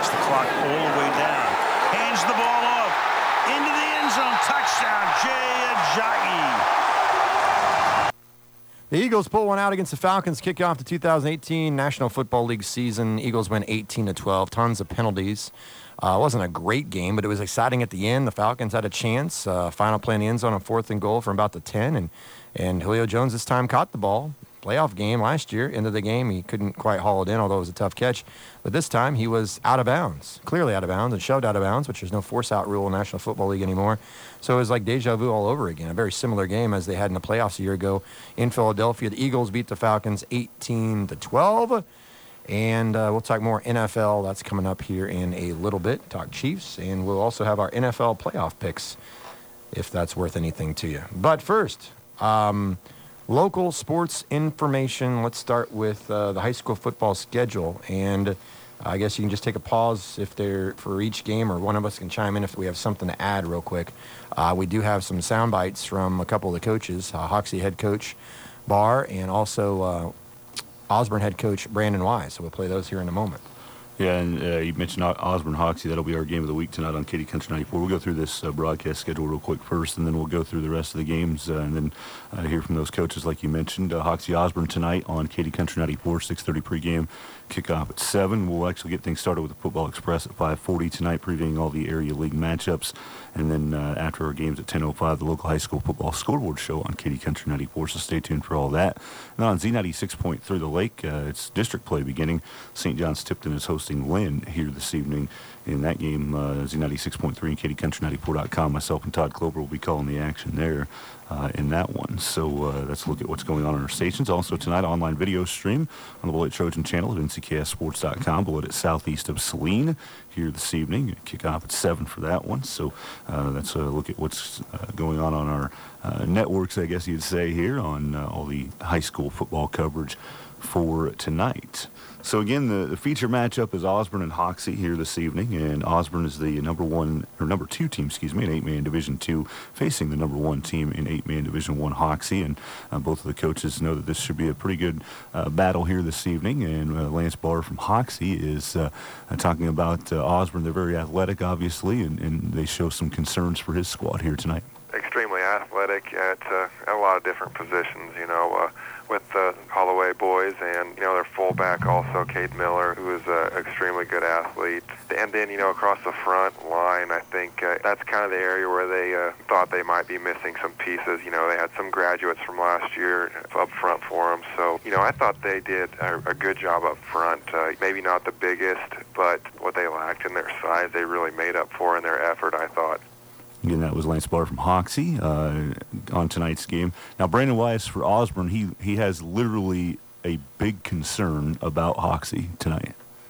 walks the clock all the way down. Hands the ball off. Into the end zone. Touchdown, Jay Ajayi. The Eagles pull one out against the Falcons, kick off the 2018 National Football League season. Eagles win 18-12, tons of penalties. It wasn't a great game, but it was exciting at the end. The Falcons had a chance. Final play in the end zone on 4th and goal from about the 10, and Julio Jones this time caught the ball. Playoff game last year, end of the game, he couldn't quite haul it in, although it was a tough catch. But this time he was out of bounds, clearly out of bounds, and shoved out of bounds, which there's no force-out rule in the National Football League anymore. So it was like deja vu all over again, a very similar game as they had in the playoffs a year ago in Philadelphia. The Eagles beat the Falcons 18-12. And we'll talk more NFL. That's coming up here in a little bit. Talk Chiefs, and we'll also have our NFL playoff picks, if that's worth anything to you. But first, local sports information. Let's start with the high school football schedule. And I guess you can just take a pause if they're for each game, or one of us can chime in if we have something to add real quick. We do have some sound bites from a couple of the coaches, Hoxie head coach Barr, and also Osborne head coach Brandon Wise. So we'll play those here in a moment. Yeah, and you mentioned Osborne Hoxie. That'll be our game of the week tonight on Katy Country 94. We'll go through this broadcast schedule real quick first, and then we'll go through the rest of the games and then hear from those coaches like you mentioned. Hoxie Osborne tonight on Katy Country 94, 6:30 pregame, kickoff at 7. We'll actually get things started with the Football Express at 5:40 tonight, previewing all the area league matchups. And then after our games at 10:05, the local high school football scoreboard show on Katy Country 94, so stay tuned for all that. And on Z96.3 The Lake, it's district play beginning. St. John's Tipton is hosting Lynn here this evening. In that game, Z96.3 and KatyCountry94.com, myself and Todd Clover will be calling the action there in that one. So let's look at what's going on in our stations. Also tonight, online video stream on the Bullet Trojan channel at NCKSports.com. Bullet at southeast of Saline here this evening. Kickoff at 7 for that one. So that's a look at what's going on our networks, I guess you'd say, here on all the high school football coverage for tonight. So again, the feature matchup is Osborne and Hoxie here this evening, and Osborne is the number 2 team, in 8-man Division II, facing the number 1 team in 8-man Division I, Hoxie, and both of the coaches know that this should be a pretty good battle here this evening. And Lance Barr from Hoxie is talking about Osborne. They're very athletic, obviously, and they show some concerns for his squad here tonight. Extremely athletic at a lot of different positions, with the Holloway boys, and their fullback also, Cade Miller, who is an extremely good athlete. And then across the front line, I think that's kind of the area where they thought they might be missing some pieces. They had some graduates from last year up front for them, so I thought they did a good job up front. Maybe not the biggest, but what they lacked in their size, they really made up for in their effort, I thought. Again, that was Lance Barr from Hoxie on tonight's game. Now, Brandon Weiss for Osborne, he has literally a big concern about Hoxie tonight.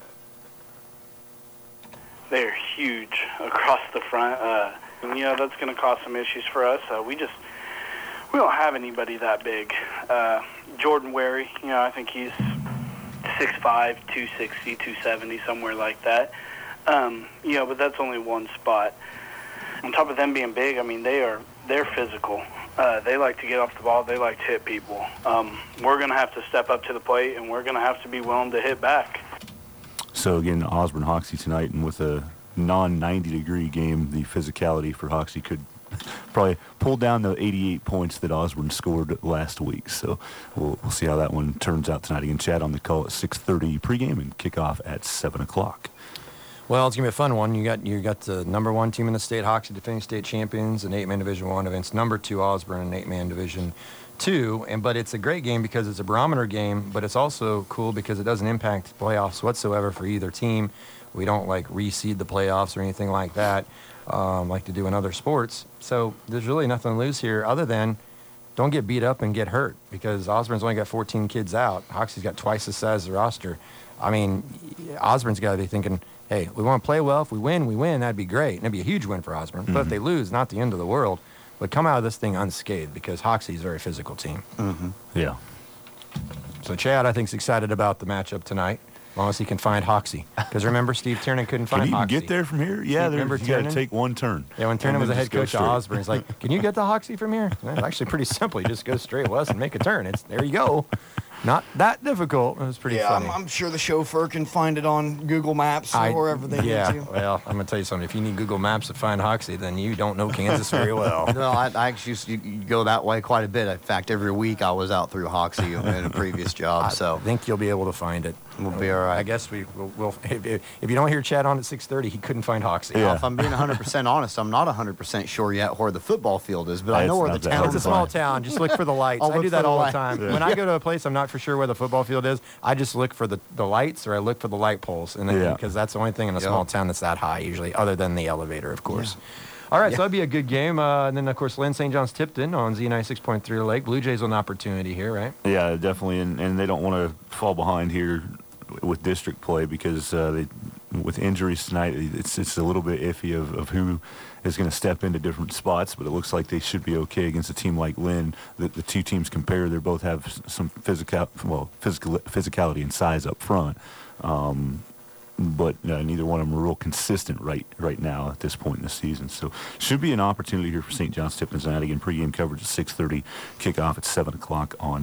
They're huge across the front. That's going to cause some issues for us. We don't have anybody that big. Jordan Wary, I think he's 6'5", 260, 270, somewhere like that. But that's only one spot. On top of them being big, they're physical. They like to get off the ball. They like to hit people. We're going to have to step up to the plate, and we're going to have to be willing to hit back. So, again, Osborne Hoxie tonight, and with a non-90-degree game, the physicality for Hoxie could probably pull down the 88 points that Osborne scored last week. So we'll see how that one turns out tonight. Again, Chad on the call at 6:30 pregame and kickoff at 7 o'clock. Well, it's going to be a fun one. You got the number 1 team in the state, Hoxie, defending state champions, in 8-man Division I against number 2 Osborne in 8-man Division II. But it's a great game because it's a barometer game, but it's also cool because it doesn't impact playoffs whatsoever for either team. We don't reseed the playoffs or anything like that, like to do in other sports. So there's really nothing to lose here other than don't get beat up and get hurt, because Osborne's only got 14 kids out. Hoxie's got twice the size of the roster. Osborne's got to be thinking, hey, we want to play well. If we win, we win. That'd be great. That'd be a huge win for Osborne. Mm-hmm. But if they lose, not the end of the world. But come out of this thing unscathed, because Hoxie's a very physical team. Mm-hmm. Yeah. So Chad, I think, is excited about the matchup tonight, as long as he can find Hoxie. Because remember, Steve Tiernan couldn't find Hoxie. Can you get there from here? Yeah, you got to take one turn. Yeah, when Tiernan was the head coach of Osborne, he's like, can you get to Hoxie from here? Well, it's actually pretty simple. You just go straight west and make a turn. There you go. Not that difficult. It was pretty funny. I'm sure the chauffeur can find it on Google Maps or wherever they need to. Well, I'm going to tell you something. If you need Google Maps to find Hoxie, then you don't know Kansas very well. No, I actually used to go that way quite a bit. In fact, every week I was out through Hoxie in a previous job. I think you'll be able to find it. We'll be all right. I guess we'll if you don't hear Chad on at 6:30, he couldn't find Hoxie. Yeah. If I'm being 100% honest, I'm not 100% sure yet where the football field is, but I know where the town is. It's a small town. Just look for the lights. I do that all the time. Yeah. When I go to a place I'm not for sure where the football field is, I just look for the lights or I look for the light poles, and then because that's the only thing in a small town that's that high usually, other than the elevator, of course. Yeah. All right, so that'd be a good game. And then, of course, Lynn St. John's Tipton on Z96.3 Lake. Blue Jays with an opportunity here, right? Yeah, definitely, and they don't want to fall behind here with district play because with injuries tonight, it's a little bit iffy of who is going to step into different spots, but it looks like they should be okay against a team like Lynn. The two teams compare; they both have some physicality and size up front. But neither one of them are real consistent right now at this point in the season. So should be an opportunity here for St. John's Tipton tonight. Again, pregame coverage at 6:30, kickoff at 7 o'clock on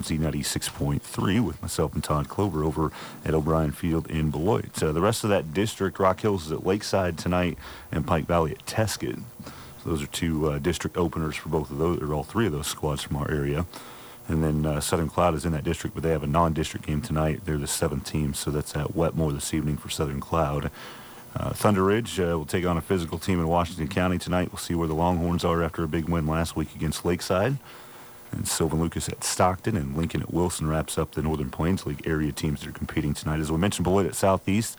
Z96.3 with myself and Todd Clover over at O'Brien Field in Beloit. The rest of that district, Rock Hills is at Lakeside tonight and Pike Valley at Tesket. So those are two district openers for both of those, or all three of those squads from our area. And then Southern Cloud is in that district, but they have a non-district game tonight. They're the 7th team, so that's at Wetmore this evening for Southern Cloud. Thunder Ridge will take on a physical team in Washington County tonight. We'll see where the Longhorns are after a big win last week against Lakeside. And Sylvan Lucas at Stockton and Lincoln at Wilson wraps up the Northern Plains League area teams that are competing tonight. As we mentioned, Beloit at Southeast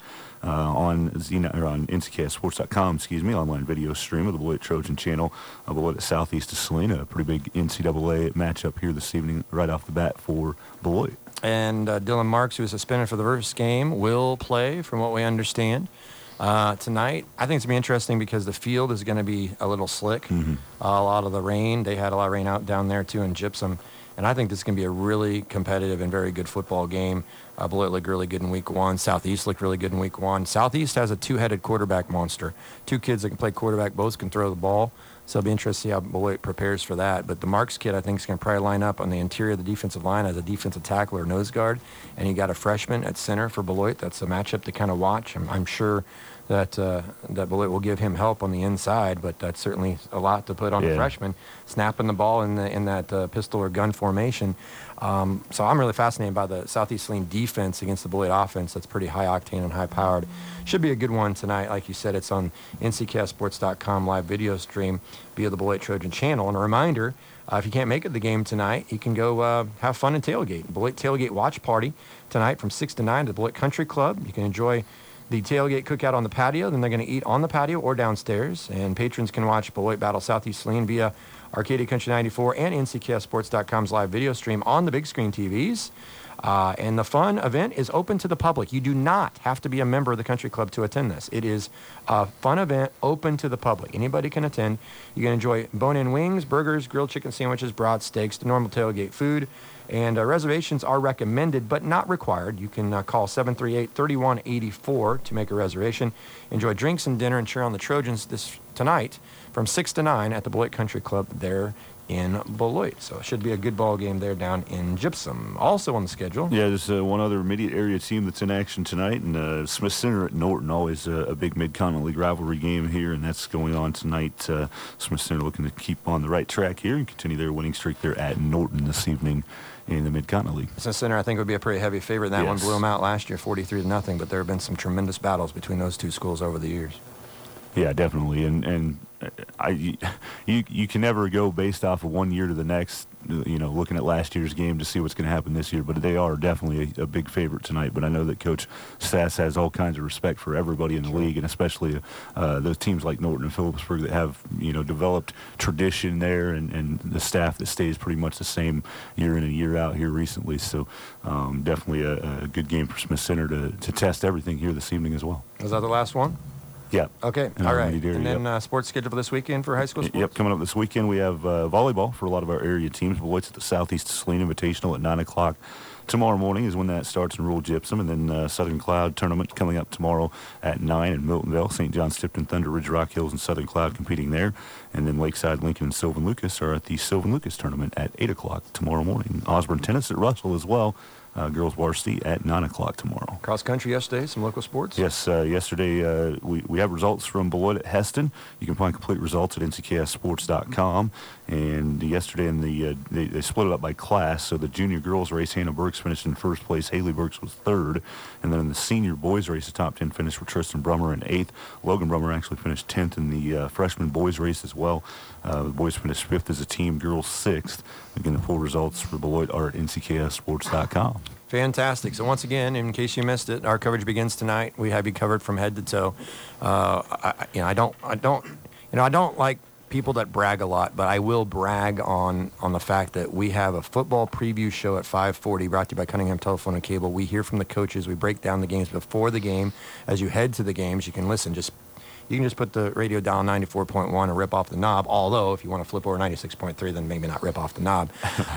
on NCCastSports.com, online video stream of the Beloit Trojan Channel. Beloit at Southeast to Salina, a pretty big NCAA matchup here this evening right off the bat for Beloit. And Dylan Marks, who is suspended for the first game, will play, from what we understand. Tonight, I think it's going to be interesting because the field is going to be a little slick. Mm-hmm. A lot of the rain, they had a lot of rain out down there too in gypsum. And I think this is going to be a really competitive and very good football game. Beloit looked really good in week 1. Southeast looked really good in week 1. Southeast has a two-headed quarterback monster. Two kids that can play quarterback, both can throw the ball. So it'll be interesting to see how Beloit prepares for that. But the Marks kid, I think, is going to probably line up on the interior of the defensive line as a defensive tackle or nose guard. And you got a freshman at center for Beloit. That's a matchup to kind of watch. I'm sure that Beloit will give him help on the inside, but that's certainly a lot to put on the freshman, snapping the ball in that pistol or gun formation. So I'm really fascinated by the Southeast Saline defense against the Beloit offense. That's pretty high octane and high powered. Should be a good one tonight. Like you said, it's on NCCastSports.com live video stream via the Beloit Trojan channel. And a reminder, if you can't make it the game tonight, you can go have fun and tailgate. Beloit Tailgate Watch Party tonight from 6 to 9 at the Beloit Country Club. You can enjoy the tailgate cookout on the patio. Then they're going to eat on the patio or downstairs. And patrons can watch Beloit battle Southeast Saline via Arcadia Country 94 and NCCastSports.com's live video stream on the big screen TVs. And the fun event is open to the public. You do not have to be a member of the country club to attend this. It is a fun event open to the public. Anybody can attend. You can enjoy bone-in wings, burgers, grilled chicken sandwiches, brats, steaks, the normal tailgate food. And reservations are recommended but not required. You can call 738-3184 to make a reservation. Enjoy drinks and dinner and cheer on the Trojans tonight from 6 to 9 at the Beloit Country Club there in Beloit. So it should be a good ball game there down in Gypsum. Also on the schedule. Yeah, there's one other immediate area team that's in action tonight, and Smith Center at Norton, always a big Mid-Continent League rivalry game here, and that's going on tonight. Smith Center looking to keep on the right track here and continue their winning streak there at Norton this evening in the Mid-Continent League. Smith Center, I think, would be a pretty heavy favorite. That one blew them out last year, 43-0, but there have been some tremendous battles between those two schools over the years. Yeah, definitely, and you can never go based off of one year to the next, looking at last year's game to see what's going to happen this year, but they are definitely a big favorite tonight. But I know that Coach Sass has all kinds of respect for everybody in the league, and especially those teams like Norton and Phillipsburg that have, developed tradition there, and the staff that stays pretty much the same year in and year out here recently. So definitely a good game for Smith Center to test everything here this evening as well. Is that the last one? Yeah. Okay. All right. And then sports schedule for this weekend for high school sports? Yep. Coming up this weekend, we have volleyball for a lot of our area teams. Beloit's at the Southeast Saline Invitational at 9 o'clock. Tomorrow morning is when that starts in rural Gypsum. And then Southern Cloud tournament coming up tomorrow at 9 in Miltonville. St. John's Tipton, Thunder Ridge, Rock Hills, and Southern Cloud competing there. And then Lakeside, Lincoln, and Sylvan Lucas are at the Sylvan Lucas tournament at 8 o'clock tomorrow morning. Osborne Tennis at Russell as well. girls varsity at 9 o'clock tomorrow. Cross country yesterday, some local sports? Yes, yesterday we have results from Beloit at Heston. You can find complete results at ncksports.com. And yesterday they split it up by class. So the junior girls race, Hannah Burks finished in first place. Haley Burks was third. And then in the senior boys race, the top 10 finished for Tristan Brummer in eighth. Logan Brummer actually finished 10th in the freshman boys race as well. The boys finished fifth as a team, girls sixth. Again, the full results for Beloit are at ncksports.com. Fantastic. So once again, in case you missed it, our coverage begins tonight. We have you covered from head to toe. I don't like people that brag a lot, but I will brag on the fact that we have a football preview show at 5:40, brought to you by Cunningham Telephone and Cable. We hear from the coaches. We break down the games before the game. As you head to the games, you can listen. You can just put the radio dial 94.1 and rip off the knob. Although, if you want to flip over 96.3, then maybe not rip off the knob.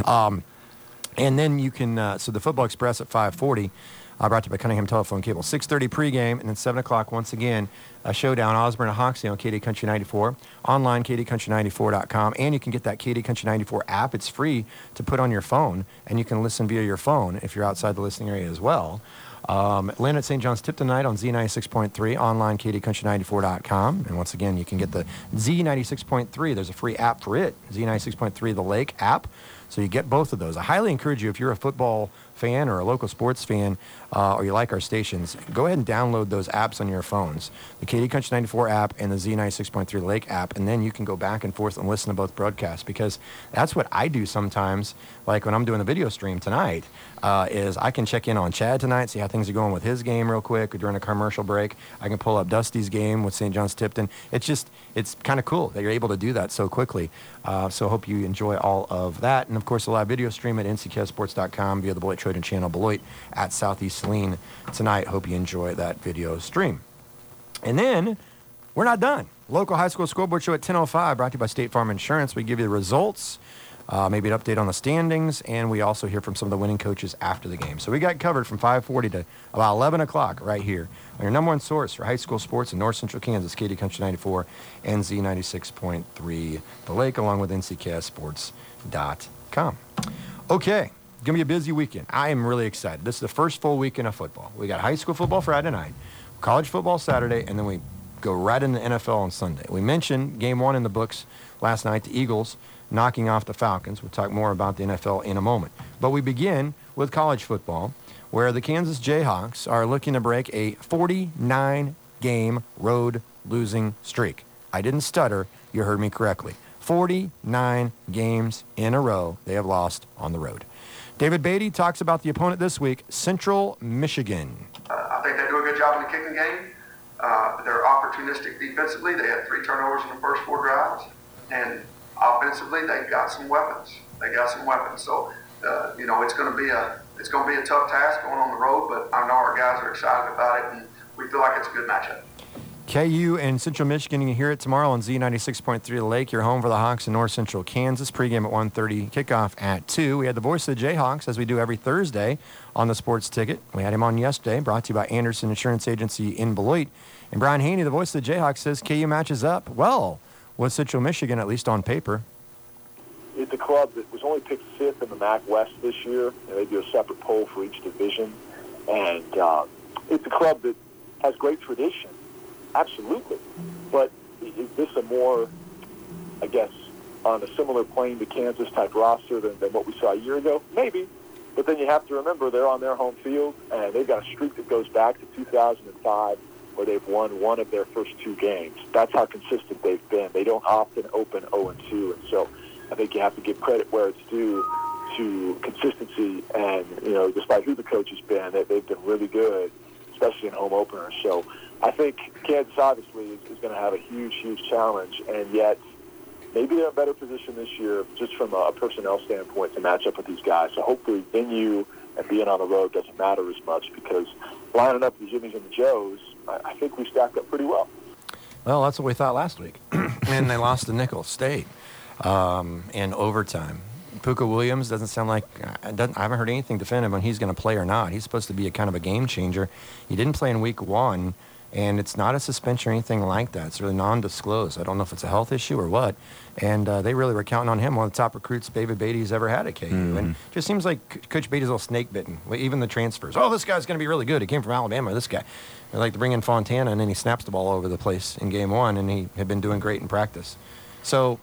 And then you can, so the Football Express at 5:40, brought to you by Cunningham Telephone Cable. 6:30 pregame, and then 7 o'clock once again, a showdown, Osborne and Hoxie on KD Country 94, online, KDCountry94.com, and you can get that KD Country 94 app. It's free to put on your phone, and you can listen via your phone if you're outside the listening area as well. Lynn at St. John's Tip tonight on Z96.3, online, KDCountry94.com. And once again, you can get the Z96.3. There's a free app for it, Z96.3 The Lake app. So you get both of those. I highly encourage you, if you're a football fan or a local sports fan, or you like our stations, go ahead and download those apps on your phones, the KD Country 94 app and the Z96.3 Lake app, and then you can go back and forth and listen to both broadcasts, because that's what I do sometimes, like when I'm doing a video stream tonight, is I can check in on Chad tonight, see how things are going with his game real quick, or during a commercial break. I can pull up Dusty's game with St. John's Tipton. It's kind of cool that you're able to do that so quickly. So I hope you enjoy all of that. And, of course, the live video stream at ncksports.com via the Beloit Trojan channel, Beloit at Southeast Saline tonight. Hope you enjoy that video stream. And then we're not done. Local high school scoreboard show at 10:05, brought to you by State Farm Insurance. We give you the results, maybe an update on the standings, and we also hear from some of the winning coaches after the game. So we got covered from 5:40 to about 11 o'clock right here on your number one source for high school sports in North Central Kansas, KD Country 94 and Z96.3 The Lake, along with NCKSports.com. Okay, going to be a busy weekend. I am really excited. This is the first full weekend of football. We got high school football Friday night, college football Saturday, and then we go right into the NFL on Sunday. We mentioned game one in the books last night, the Eagles knocking off the Falcons. We'll talk more about the NFL in a moment. But we begin with college football, where the Kansas Jayhawks are looking to break a 49-game road losing streak. I didn't stutter. You heard me correctly. 49 games in a row they have lost on the road. David Beatty talks about the opponent this week, Central Michigan. I think they do a good job in the kicking game. They're opportunistic defensively. They had 3 turnovers in the first 4 drives. And offensively, they've got some weapons. So, it's going to be a tough task going on the road, but I know our guys are excited about it, and we feel like it's a good matchup. KU and Central Michigan, you can hear it tomorrow on Z96.3 The Lake. You're home for the Hawks in North Central Kansas. Pregame at 1:30, kickoff at 2. We had the voice of the Jayhawks, as we do every Thursday, on the Sports Ticket. We had him on yesterday, brought to you by Anderson Insurance Agency in Beloit. And Brian Haney, the voice of the Jayhawks, says KU matches up well with Central Michigan, at least on paper. It's a club that was only picked 5th in the MAC West this year, and they do a separate poll for each division. And it's a club that has great tradition. Absolutely. But is this a more, I guess, on a similar plane to Kansas-type roster than what we saw a year ago? Maybe. But then you have to remember they're on their home field, and they've got a streak that goes back to 2005 where they've won one of their first 2 games. That's how consistent they've been. They don't often open 0-2. And so I think you have to give credit where it's due to consistency. And, despite who the coach has been, they've been really good, especially in home openers. So I think Kansas obviously is going to have a huge, huge challenge, and yet maybe they're in a better position this year just from a personnel standpoint to match up with these guys. So hopefully venue and being on the road doesn't matter as much, because lining up the Jimmies and the Joes, I think we stacked up pretty well. Well, that's what we thought last week. And they lost to Nicholls State in overtime. Puka Williams doesn't sound like I haven't heard anything definitive on he's going to play or not. He's supposed to be a kind of a game changer. He didn't play in week 1. And it's not a suspension or anything like that. It's really non-disclosed. I don't know if it's a health issue or what. And they really were counting on him, one of the top recruits David Beatty's ever had at KU. And it just seems like Coach Beatty's a little snake-bitten. Even the transfers. Oh, this guy's going to be really good. He came from Alabama, this guy. They like to bring in Fontana, and then he snaps the ball all over the place in game one, and he had been doing great in practice. So,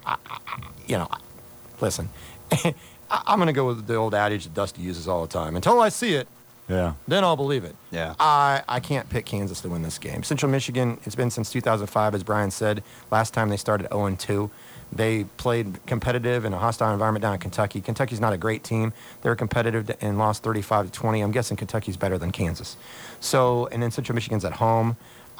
listen, I'm going to go with the old adage that Dusty uses all the time. Until I see it, then I'll believe it. Yeah. I can't pick Kansas to win this game. Central Michigan, it's been since 2005, as Brian said. Last time they started 0-2. They played competitive in a hostile environment down in Kentucky. Kentucky's not a great team. They're competitive and lost 35-20. I'm guessing Kentucky's better than Kansas. So, and then Central Michigan's at home.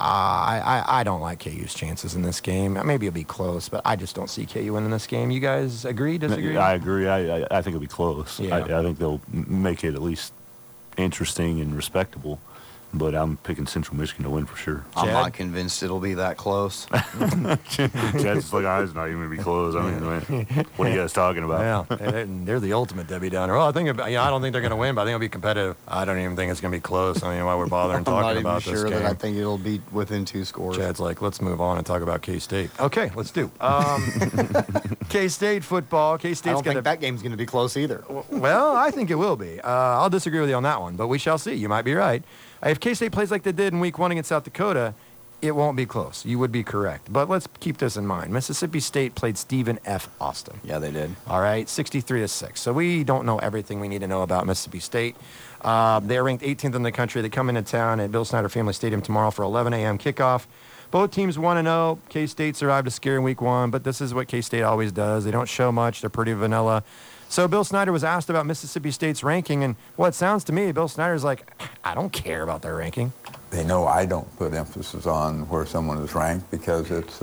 I don't like KU's chances in this game. Maybe it'll be close, but I just don't see KU winning this game. You guys agree, disagree? I agree. I think it'll be close. Yeah. I think they'll make it at least interesting and respectable. But I'm picking Central Michigan to win for sure. I'm not convinced it'll be that close. Chad's like, it's not even going to be close. I mean, what are you guys talking about? Yeah, they're the ultimate Debbie Downer. Well, I don't think they're going to win, but I think it'll be competitive. I don't even think it's going to be close. I mean, why we're bothering talking about this game. I'm not even sure that I think it'll be within 2 scores. Chad's like, let's move on and talk about K-State. Okay, let's do. K-State football. K-State's I don't think that game's going to be close either. Well, I think it will be. I'll disagree with you on that one, but we shall see. You might be right. If K-State plays like they did in week 1 against South Dakota, it won't be close. You would be correct. But let's keep this in mind. Mississippi State played Stephen F. Austin. Yeah, they did. All right, 63-6. So we don't know everything we need to know about Mississippi State. They're ranked 18th in the country. They come into town at Bill Snyder Family Stadium tomorrow for 11 a.m. kickoff. Both teams 1-0. K-State survived a scare in week 1, but this is what K-State always does. They don't show much. They're pretty vanilla. So Bill Snyder was asked about Mississippi State's ranking, and what sounds to me, Bill Snyder's like, I don't care about their ranking. They know I don't put emphasis on where someone is ranked because it's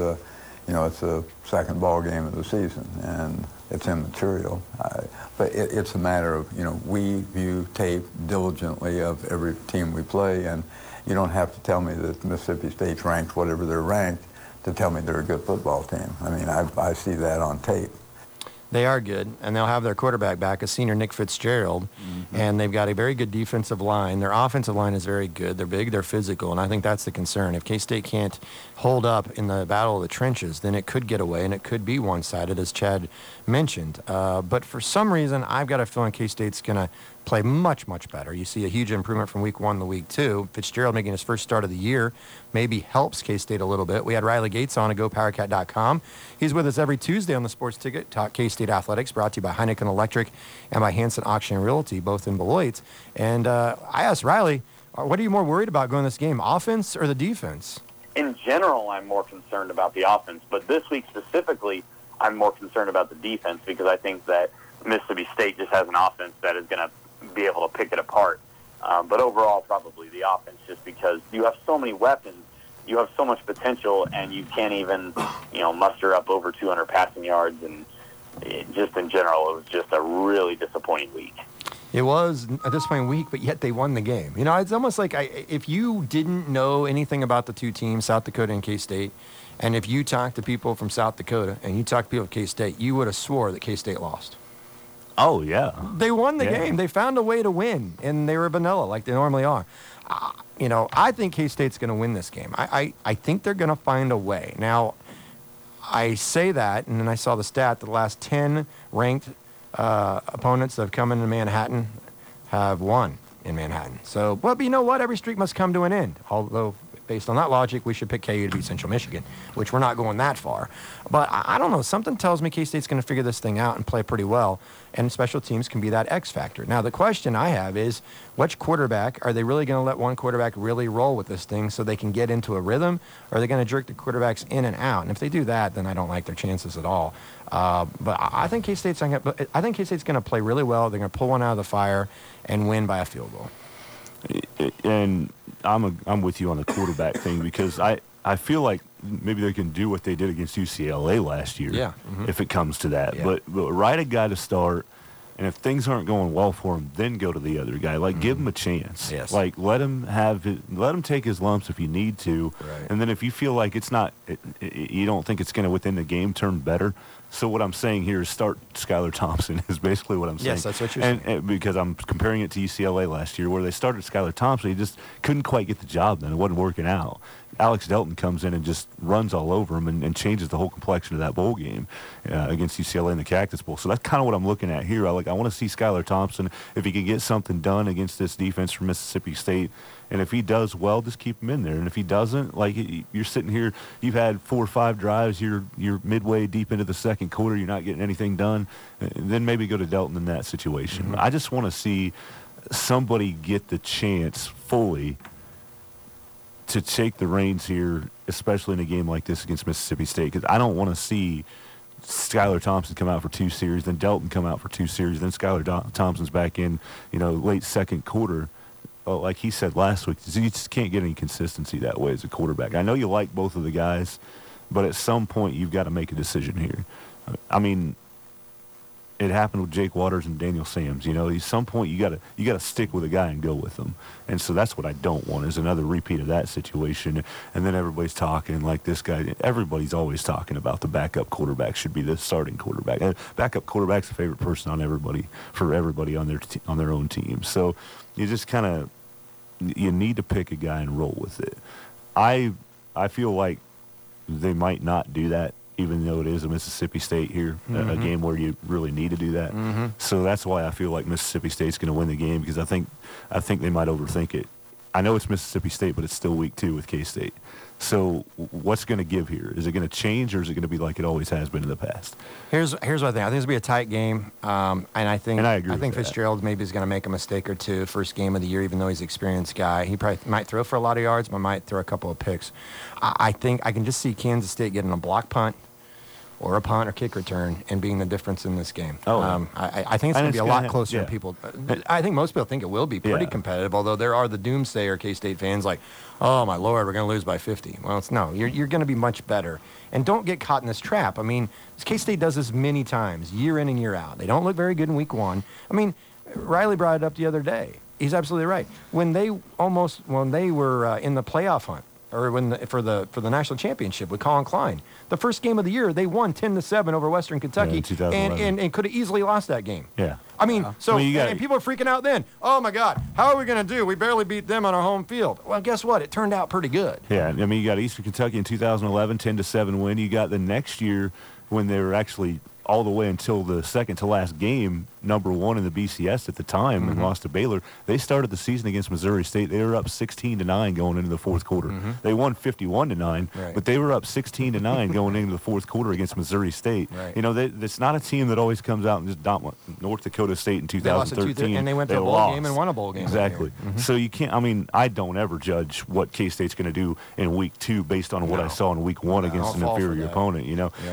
a second ball game of the season, and it's immaterial. But it's a matter of, we view tape diligently of every team we play, and you don't have to tell me that Mississippi State's ranked whatever they're ranked to tell me they're a good football team. I mean, I see that on tape. They are good, and they'll have their quarterback back, a senior Nick Fitzgerald, and they've got a very good defensive line. Their offensive line is very good. They're big, they're physical, and I think that's the concern. If K-State can't hold up in the battle of the trenches, then it could get away, and it could be one-sided, as Chad mentioned. But for some reason, I've got a feeling K-State's going to play much, much better. You see a huge improvement from week 1 to week 2. Fitzgerald making his first start of the year maybe helps K-State a little bit. We had Riley Gates on at GoPowerCat.com. He's with us every Tuesday on the Sports Ticket, Talk K-State Athletics, brought to you by Heineken Electric and by Hanson Auction and Realty, both in Beloit. And I asked Riley, what are you more worried about going this game, offense or the defense? In general, I'm more concerned about the offense, but this week specifically, I'm more concerned about the defense because I think that Mississippi State just has an offense that is going to be able to pick it apart. But overall, probably the offense, just because you have so many weapons, you have so much potential, and you can't even, muster up over 200 passing yards. And just in general, it was just a really disappointing week. It was a disappointing week, but yet they won the game. It's almost like if you didn't know anything about the two teams, South Dakota and K-State, and if you talked to people from South Dakota and you talked to people at K-State, you would have swore that K-State lost. Oh, yeah. They won the game. They found a way to win, and they were vanilla like they normally are. I think K-State's going to win this game. I think they're going to find a way. Now, I say that, and then I saw the stat that the last 10 ranked opponents that have come into Manhattan have won in Manhattan. So, but you know what? Every streak must come to an end. Although, based on that logic, we should pick KU to beat Central Michigan, which we're not going that far. But I don't know. Something tells me K-State's going to figure this thing out and play pretty well, and special teams can be that X factor. Now, the question I have is, which quarterback, are they really going to let one quarterback really roll with this thing so they can get into a rhythm, or are they going to jerk the quarterbacks in and out? And if they do that, then I don't like their chances at all. But I think K-State's going to play really well. They're going to pull one out of the fire and win by a field goal. And I'm with you on the quarterback thing because I feel like maybe they can do what they did against UCLA last year if it comes to that. Yeah. But write a guy to start, and if things aren't going well for him, then go to the other guy. Like give him a chance. Yes. Like let him take his lumps if you need to, right. And then if you feel like it's not, you don't think it's going to within the game turn better, So what I'm saying here is start Skylar Thompson is basically what I'm saying. Yes, that's what you're saying. And because I'm comparing it to UCLA last year where they started Skylar Thompson, he just couldn't quite get the job done. It wasn't working out. Alex Delton comes in and just runs all over him and changes the whole complexion of that bowl game against UCLA in the Cactus Bowl. So that's kind of what I'm looking at here. I want to see Skylar Thompson, if he can get something done against this defense from Mississippi State. And if he does well, just keep him in there. And if he doesn't, like you're sitting here, you've had 4 or 5 drives, you're midway deep into the second quarter, you're not getting anything done, then maybe go to Delton in that situation. Mm-hmm. I just want to see somebody get the chance fully to take the reins here, especially in a game like this against Mississippi State, because I don't want to see Skylar Thompson come out for 2 series, then Delton come out for 2 series, then Skylar Thompson's back in, late second quarter. Well, like he said last week, you just can't get any consistency that way as a quarterback. I know you like both of the guys, but at some point you've got to make a decision here. I mean, it happened with Jake Waters and Daniel Sams. At some point you got to stick with a guy and go with them. And so that's what I don't want is another repeat of that situation. And then everybody's talking like this guy. Everybody's always talking about the backup quarterback should be the starting quarterback. And backup quarterback's the favorite person on everybody on their own team. So you just kind of you need to pick a guy and roll with it. I feel like they might not do that, even though it is a Mississippi State here, a game where you really need to do that. Mm-hmm. So that's why I feel like Mississippi State's going to win the game, because I think they might overthink it. I know it's Mississippi State, but it's still week 2 with K-State. So what's going to give here? Is it going to change, or is it going to be like it always has been in the past? Here's what I think. I think it's going to be a tight game, and I think agree with that. Fitzgerald maybe is going to make a mistake or two first game of the year, even though he's an experienced guy. He probably might throw for a lot of yards, but might throw a couple of picks. I think I can just see Kansas State getting a block punt or a punt or kick return and being the difference in this game. I think it's going to be a lot closer than people. I think most people think it will be pretty competitive, although there are the doomsayer K-State fans like, oh, my Lord, we're going to lose by 50. Well, you're going to be much better. And don't get caught in this trap. I mean, K-State does this many times, year in and year out. They don't look very good in week 1. I mean, Riley brought it up the other day. He's absolutely right. When they were in the playoff hunt, or for the national championship with Colin Klein, the first game of the year, they won 10-7 over Western Kentucky, and could have easily lost that game. Yeah. I mean, and people are freaking out then. Oh, my God, how are we going to do? We barely beat them on our home field. Well, guess what? It turned out pretty good. Yeah, I mean, you got Eastern Kentucky in 2011, 10-7 win. You got the next year when they were actually all the way until the second to last game, number 1 in the BCS at the time, and lost to Baylor. They started the season against Missouri State. They were up 16-9 going into the fourth quarter. They won 51-9, but they were up 16-9 going into the fourth quarter against Missouri State. Right. It's not a team that always comes out and just dominate. North Dakota State in 2013. And they went to a bowl game and won a bowl game. Exactly. So you can't. I mean, I don't ever judge what K-State's going to do in week 2 based on what I saw in week 1 against an inferior opponent.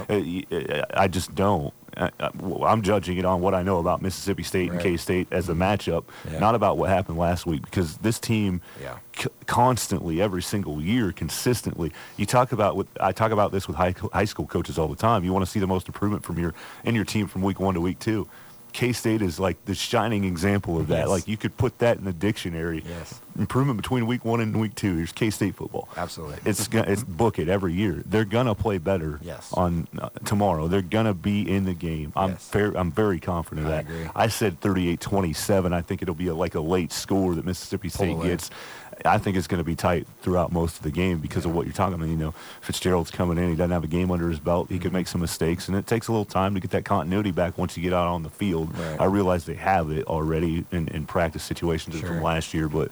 I just don't. I'm judging it on what I know about Mississippi State and K-State as a matchup, not about what happened last week, because this team constantly, every single year, consistently, I talk about this with high school coaches all the time. You want to see the most improvement from your team from week 1 to week 2. K-State is like the shining example of that. Yes. Like you could put that in the dictionary. Yes. Improvement between week 1 and week 2. Here's K-State football. Absolutely. It's book it every year. They're gonna play better on tomorrow. They're gonna be in the game. I'm very confident of that. I agree. I said 38-27. I think it'll be a late score that Mississippi State gets. I think it's going to be tight throughout most of the game because of what you're talking about. Fitzgerald's coming in. He doesn't have a game under his belt. He could make some mistakes, and it takes a little time to get that continuity back once you get out on the field. Right. I realize they have it already in practice situations from last year, but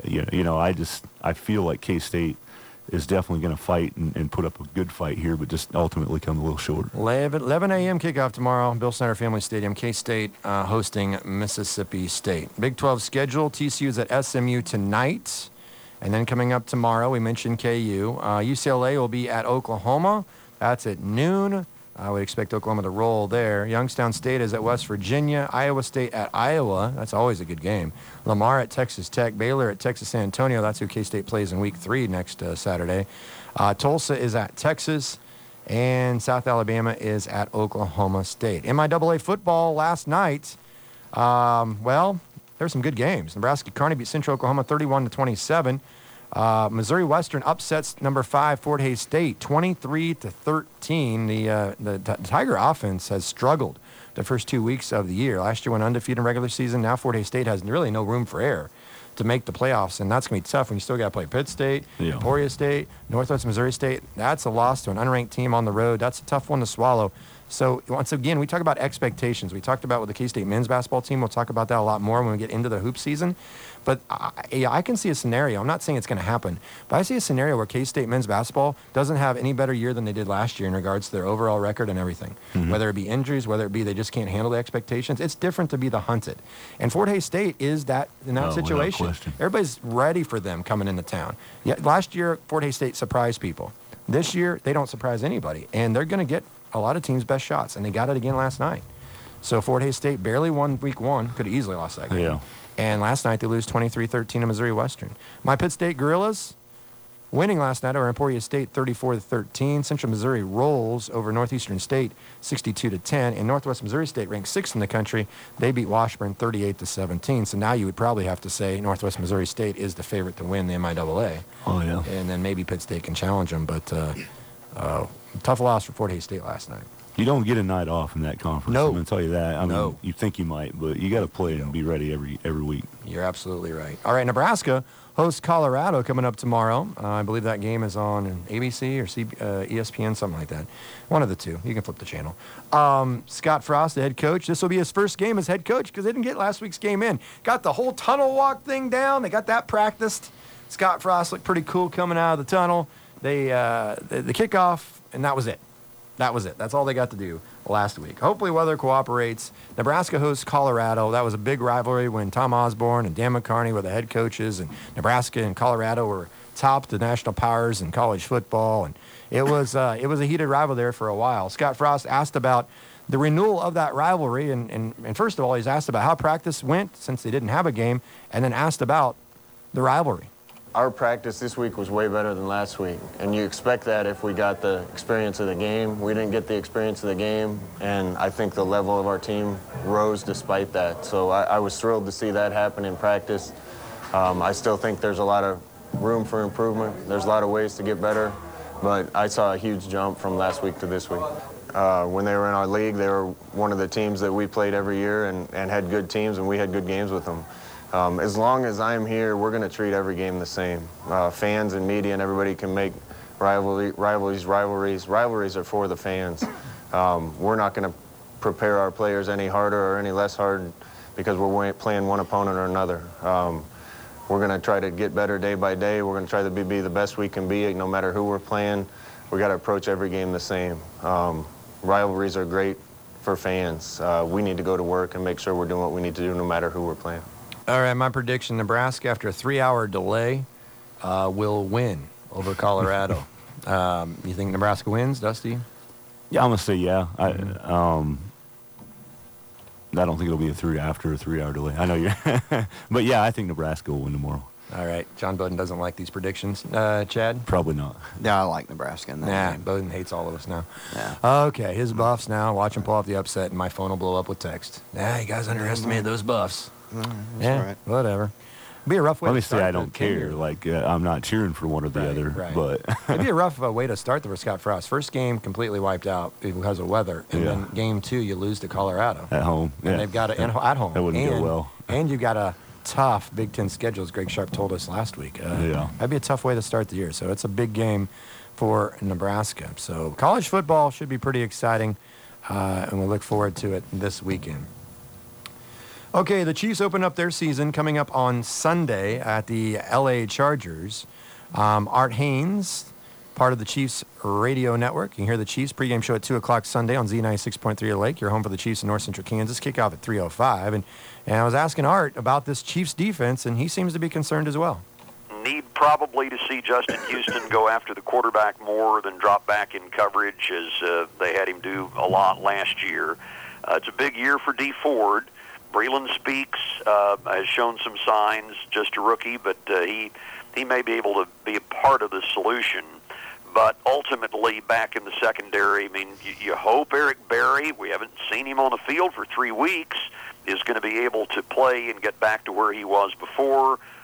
I feel like K-State is definitely going to fight and put up a good fight here, but just ultimately come a little short. 11 a.m. kickoff tomorrow, Bill Snyder Family Stadium. K-State hosting Mississippi State. Big 12 schedule. TCU's at SMU tonight. And then coming up tomorrow, we mentioned KU. UCLA will be at Oklahoma. That's at noon. I would expect Oklahoma to roll there. Youngstown State is at West Virginia. Iowa State at Iowa. That's always a good game. Lamar at Texas Tech. Baylor at Texas San Antonio. That's who K-State plays in Week 3 next Saturday. Tulsa is at Texas. And South Alabama is at Oklahoma State. MIAA football last night. There's some good games. Nebraska Kearney beat Central Oklahoma 31-27. Missouri Western upsets number 5 Fort Hays State 23-13. The Tiger offense has struggled the first 2 weeks of the year. Last year went undefeated in regular season. Now Fort Hays State has really no room for error to make the playoffs, and that's going to be tough when you still got to play Pitt State, Emporia State, Northwest Missouri State. That's a loss to an unranked team on the road. That's a tough one to swallow. So, once again, we talk about expectations. We talked about with the K-State men's basketball team. We'll talk about that a lot more when we get into the hoop season. But I can see a scenario. I'm not saying it's going to happen, but I see a scenario where K-State men's basketball doesn't have any better year than they did last year in regards to their overall record and everything. Mm-hmm. Whether it be injuries, whether it be they just can't handle the expectations. It's different to be the hunted. And Fort Hays State is that in that situation. Everybody's ready for them coming into town. Yeah, last year, Fort Hays State surprised people. This year, they don't surprise anybody. And they're going to get a lot of teams' best shots, and they got it again last night. So Fort Hays State barely won week 1. Could have easily lost that game. Yeah. And last night they lose 23-13 to Missouri Western. My Pitt State Gorillas winning last night over Emporia State 34-13. Central Missouri rolls over Northeastern State 62-10. And Northwest Missouri State ranked 6th in the country. They beat Washburn 38-17. So now you would probably have to say Northwest Missouri State is the favorite to win the MIAA. Oh, yeah. And then maybe Pitt State can challenge them. But tough loss for Fort Hays State last night. You don't get a night off in that conference. No. I'm going to tell you that. I mean, you think you might, but you got to play and be ready every week. You're absolutely right. All right, Nebraska hosts Colorado coming up tomorrow. I believe that game is on ABC or ESPN, something like that. One of the two. You can flip the channel. Scott Frost, the head coach. This will be his first game as head coach because they didn't get last week's game in. Got the whole tunnel walk thing down. They got that practiced. Scott Frost looked pretty cool coming out of the tunnel. They the kickoff, and that was it. That was it. That's all they got to do last week. Hopefully weather cooperates. Nebraska hosts Colorado. That was a big rivalry when Tom Osborne and Dan McCarney were the head coaches, and Nebraska and Colorado were top the national powers in college football. And it was a heated rival there for a while. Scott Frost asked about the renewal of that rivalry, and first of all, he's asked about how practice went since they didn't have a game, and then asked about the rivalry. Our practice this week was way better than last week, and you expect that if we got the experience of the game. We didn't get the experience of the game, and I think the level of our team rose despite that. So I was thrilled to see that happen in practice. I still think there's a lot of room for improvement. There's a lot of ways to get better, but I saw a huge jump from last week to this week. When they were in our league, they were one of the teams that we played every year and had good teams, and we had good games with them. As long as I'm here, we're going to treat every game the same. Fans and media and everybody can make rivalries. Rivalries are for the fans. We're not going to prepare our players any harder or any less hard because we're playing one opponent or another. We're going to try to get better day by day. We're going to try to be the best we can be, no matter who we're playing. We got to approach every game the same. Rivalries are great for fans. We need to go to work and make sure we're doing what we need to do no matter who we're playing. All right, my prediction, Nebraska, after a 3-hour delay, will win over Colorado. You think Nebraska wins, Dusty? Yeah, I'm going to say yeah. I don't think it'll be after a 3-hour delay. I know you're but yeah, I think Nebraska will win tomorrow. All right. John Bowden doesn't like these predictions. Chad? Probably not. Yeah, I like Nebraska in that game. Bowden hates all of us now. Yeah. Okay, his Buffs now. Watch him pull off the upset, and my phone will blow up with text. You guys underestimated those Buffs. Right. Whatever. It'd be a rough way Let me to start say I don't care. Like, I'm not cheering for one or the other. Right. But it'd be a rough way to start for Scott Frost. First game completely wiped out because of weather. And then game 2, you lose to Colorado. At home. And they've got at home. That wouldn't go well. And you've got a tough Big Ten schedule, as Greg Sharp told us last week. That'd be a tough way to start the year. So it's a big game for Nebraska. So college football should be pretty exciting, and we look forward to it this weekend. Okay, the Chiefs open up their season coming up on Sunday at the L.A. Chargers. Art Haynes, part of the Chiefs radio network. You can hear the Chiefs pregame show at 2 o'clock Sunday on Z96.3 The Lake. You're home for the Chiefs in North Central Kansas. Kickoff at 3:05. And I was asking Art about this Chiefs defense, and he seems to be concerned as well. Need probably to see Justin Houston go after the quarterback more than drop back in coverage as they had him do a lot last year. It's a big year for Dee Ford. Breland Speaks has shown some signs, just a rookie, but he may be able to be a part of the solution. But ultimately, back in the secondary, I mean, you hope Eric Berry, we haven't seen him on the field for 3 weeks, is going to be able to play and get back to where he was before.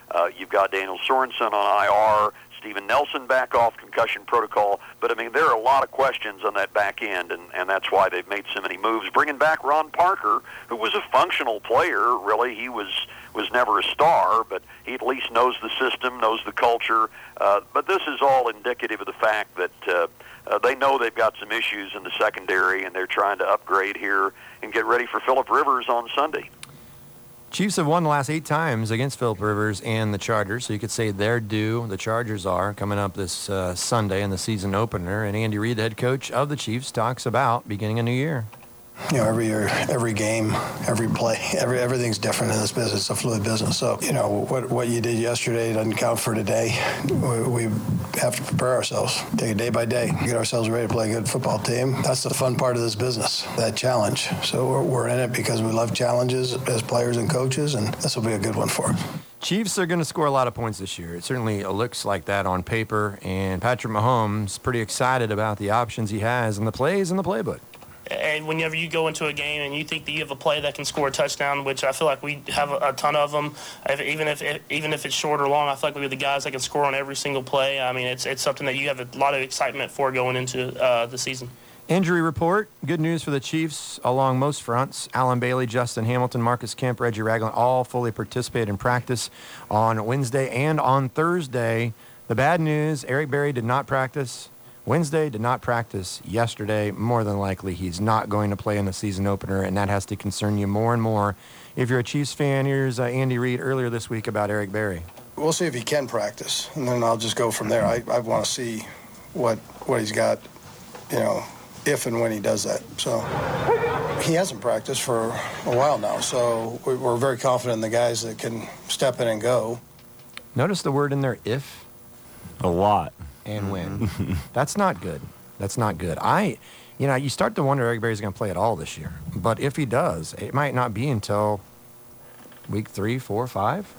You've got Daniel Sorensen on IR, Steven Nelson back off concussion protocol. But, I mean, there are a lot of questions on that back end, and that's why they've made so many moves. Bringing back Ron Parker, who was a functional player, really. He was never a star, but he at least knows the system, knows the culture. But this is all indicative of the fact that they know they've got some issues in the secondary, and they're trying to upgrade here and get ready for Phillip Rivers on Sunday. Chiefs have won the last 8 times against Phillip Rivers and the Chargers, so you could say they're due. The Chargers are coming up this Sunday in the season opener, and Andy Reid, the head coach of the Chiefs, talks about beginning a new year. You know, every year, every game, every play, everything's different in this business. It's a fluid business. So, you know, what you did yesterday doesn't count for today. We have to prepare ourselves, take it day by day, get ourselves ready to play a good football team. That's the fun part of this business, that challenge. So we're in it because we love challenges as players and coaches, and this will be a good one for us. Chiefs are going to score a lot of points this year. It certainly looks like that on paper, and Patrick Mahomes pretty excited about the options he has and the plays in the playbook. And whenever you go into a game and you think that you have a play that can score a touchdown, which I feel like we have a ton of them, even if it's short or long, I feel like we have the guys that can score on every single play. I mean, it's something that you have a lot of excitement for going into the season. Injury report. Good news for the Chiefs along most fronts. Alan Bailey, Justin Hamilton, Marcus Kemp, Reggie Ragland all fully participated in practice on Wednesday and on Thursday. The bad news, Eric Berry did not practice Wednesday, did not practice yesterday. More than likely, he's not going to play in the season opener, and that has to concern you more and more. If you're a Chiefs fan, here's Andy Reid earlier this week about Eric Berry. We'll see if he can practice, and then I'll just go from there. I want to see what he's got, you know, if and when he does that. So he hasn't practiced for a while now, so we're very confident in the guys that can step in and go. Notice the word in there, if. A lot. And when. That's not good. That's not good. You start to wonder if Eric Berry's going to play at all this year. But if he does, it might not be until week 3, 4, 5.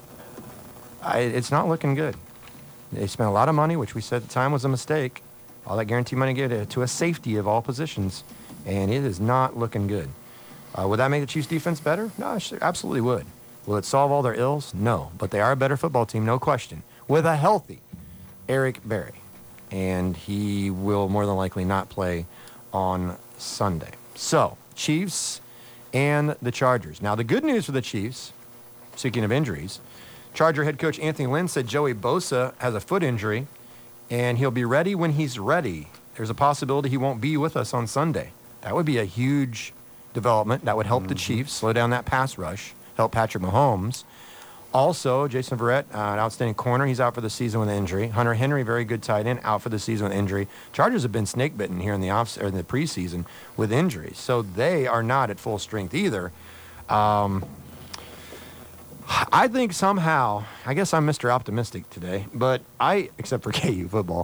It's not looking good. They spent a lot of money, which we said at the time was a mistake. All that guarantee money gave to a safety of all positions, and it is not looking good. Would that make the Chiefs' defense better? No, it absolutely would. Will it solve all their ills? No. But they are a better football team, no question, with a healthy Eric Berry. And he will more than likely not play on Sunday. So, Chiefs and the Chargers. Now, the good news for the Chiefs, speaking of injuries, Charger head coach Anthony Lynn said Joey Bosa has a foot injury, and he'll be ready when he's ready. There's a possibility he won't be with us on Sunday. That would be a huge development. That would help the Chiefs slow down that pass rush, help Patrick Mahomes. Also, Jason Verrett, an outstanding corner. He's out for the season with injury. Hunter Henry, very good tight end, out for the season with injury. Chargers have been snake-bitten here in the preseason with injuries, so they are not at full strength either. I think somehow, I guess I'm Mr. Optimistic today, but except for KU football,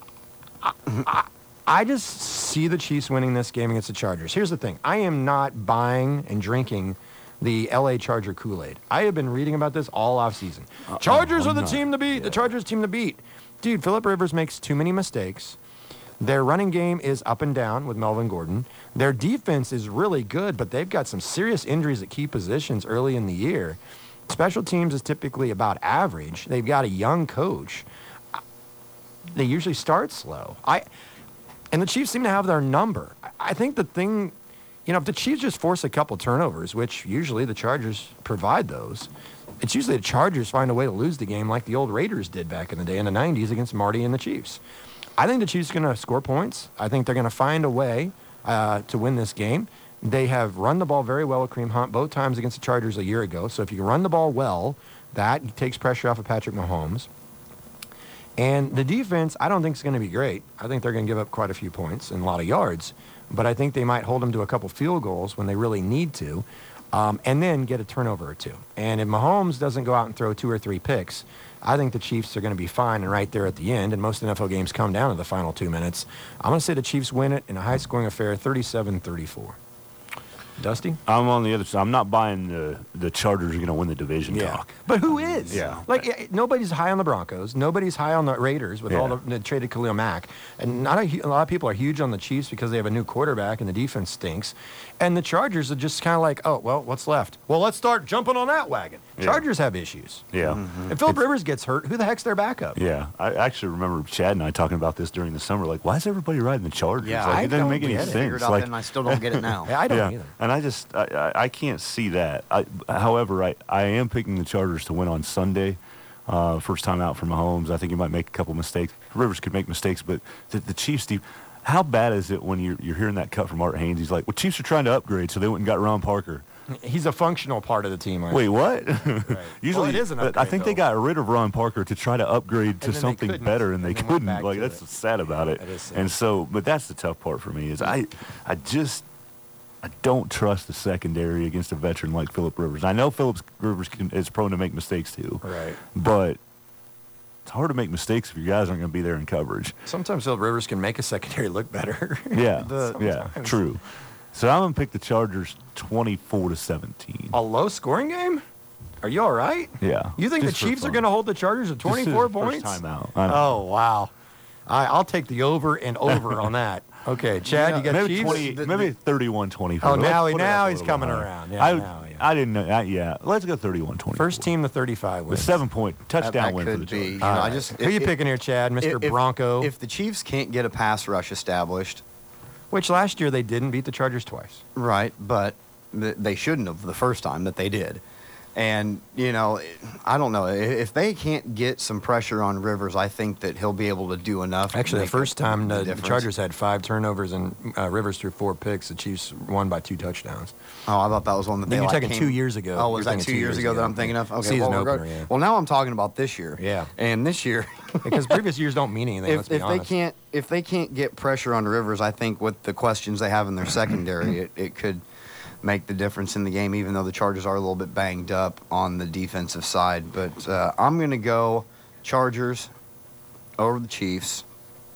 I just see the Chiefs winning this game against the Chargers. Here's the thing. I am not buying and drinking the L.A. Charger Kool-Aid. I have been reading about this all offseason. Chargers are the team to beat. Yeah. The Chargers team to beat. Dude, Phillip Rivers makes too many mistakes. Their running game is up and down with Melvin Gordon. Their defense is really good, but they've got some serious injuries at key positions early in the year. Special teams is typically about average. They've got a young coach. They usually start slow. And the Chiefs seem to have their number. I think the thing... if the Chiefs just force a couple turnovers, which usually the Chargers provide those, it's usually the Chargers find a way to lose the game like the old Raiders did back in the day in the 90s against Marty and the Chiefs. I think the Chiefs are going to score points. I think they're going to find a way to win this game. They have run the ball very well with Kareem Hunt both times against the Chargers a year ago. So if you run the ball well, that takes pressure off of Patrick Mahomes. And the defense, I don't think is going to be great. I think they're going to give up quite a few points and a lot of yards. But I think they might hold them to a couple field goals when they really need to, and then get a turnover or two. And if Mahomes doesn't go out and throw 2 or 3 picks, I think the Chiefs are going to be fine and right there at the end, and most NFL games come down to the final 2 minutes. I'm going to say the Chiefs win it in a high-scoring affair, 37-34. Dusty? I'm on the other side. I'm not buying the Chargers are going to win the division talk. But who is? Yeah. Like, nobody's high on the Broncos. Nobody's high on the Raiders with all the traded Khalil Mack. And not a lot of people are huge on the Chiefs because they have a new quarterback and the defense stinks. And the Chargers are just kind of like, oh, well, what's left? Well, let's start jumping on that wagon. Yeah. Chargers have issues. Yeah. If Phillip Rivers gets hurt, who the heck's their backup? Yeah. I actually remember Chad and I talking about this during the summer. Like, why is everybody riding the Chargers? Yeah, like, I it doesn't make any get it. sense. Figured out Like, then, I still don't get it now. I don't either. And I can't see that. However, I am picking the Chargers to win on Sunday. First time out for Mahomes. I think he might make a couple mistakes. Rivers could make mistakes, but the Chiefs, Steve, how bad is it when you're hearing that cut from Art Haynes? He's like, well, Chiefs are trying to upgrade, so they went and got Ron Parker. He's a functional part of the team. Wait, what? Right. Usually, it is an upgrade, I think they got rid of Ron Parker to try to upgrade to something better, and they couldn't. Like, that's what's sad about it. That is sad. And so, but that's the tough part for me is I don't trust the secondary against a veteran like Phillip Rivers. I know Phillip Rivers is prone to make mistakes too. Right. But it's hard to make mistakes if your guys aren't going to be there in coverage. Sometimes Phillip Rivers can make a secondary look better. Yeah. Sometimes. True. So I'm going to pick the Chargers 24-17. A low-scoring game? Are you all right? Yeah. You think the Just for Chiefs are fun. going to hold the Chargers at 24 points? First time out. Oh, wow. I'll take the over and over on that. Okay, Chad, you got maybe Chiefs? Maybe 31-24. Oh, Let's now put it he's up a coming little higher. around. Yeah, I didn't know. Yeah, let's go 31-24. First team to 35 with wins. 7-point touchdown That win for could the be. Chargers. You know, I just Who you picking here, Chad? Mr. Bronco? If the Chiefs can't get a pass rush established, which last year they didn't beat the Chargers twice. Right, but they shouldn't have the first time that they did. And, you know, I don't know. If they can't get some pressure on Rivers, I think that he'll be able to do enough. Actually, the first time the difference. Chargers had 5 turnovers and Rivers threw 4 picks, the Chiefs won by 2 touchdowns. Oh, I thought that was one that Then they you're like taking 2 years ago. Oh, was You're that thinking 2 years ago that I'm thinking of? Okay, Season well, opener, yeah. Well, now I'm talking about this year. Yeah. And this year, because previous years don't mean anything. Let's be honest. If they can't get pressure on Rivers, I think with the questions they have in their secondary, it could make the difference in the game, even though the Chargers are a little bit banged up on the defensive side. But I'm going to go Chargers over the Chiefs,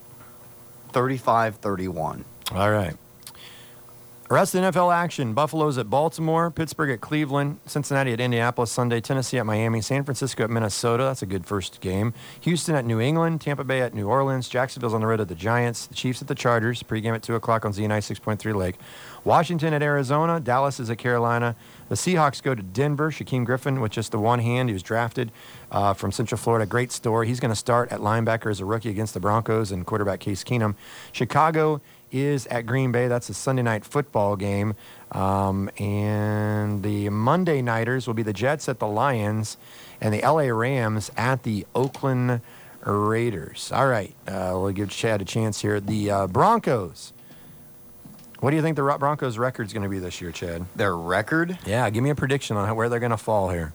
35-31. All right. Rest of the NFL action. Buffalo's at Baltimore, Pittsburgh at Cleveland, Cincinnati at Indianapolis Sunday, Tennessee at Miami, San Francisco at Minnesota. That's a good first game. Houston at New England, Tampa Bay at New Orleans, Jacksonville's on the road at the Giants, the Chiefs at the Chargers, pregame at 2 o'clock on ZNI 6.3 Lake. Washington at Arizona, Dallas is at Carolina. The Seahawks go to Denver. Shaquem Griffin with just the one hand. He was drafted from Central Florida. Great story. He's going to start at linebacker as a rookie against the Broncos and quarterback Case Keenum. Chicago is at Green Bay. That's a Sunday night football game. And the Monday nighters will be the Jets at the Lions and the LA Rams at the Oakland Raiders. All right. We'll give Chad a chance here. The Broncos. What do you think the Broncos' record is going to be this year, Chad? Their record? Yeah, give me a prediction on where they're going to fall here.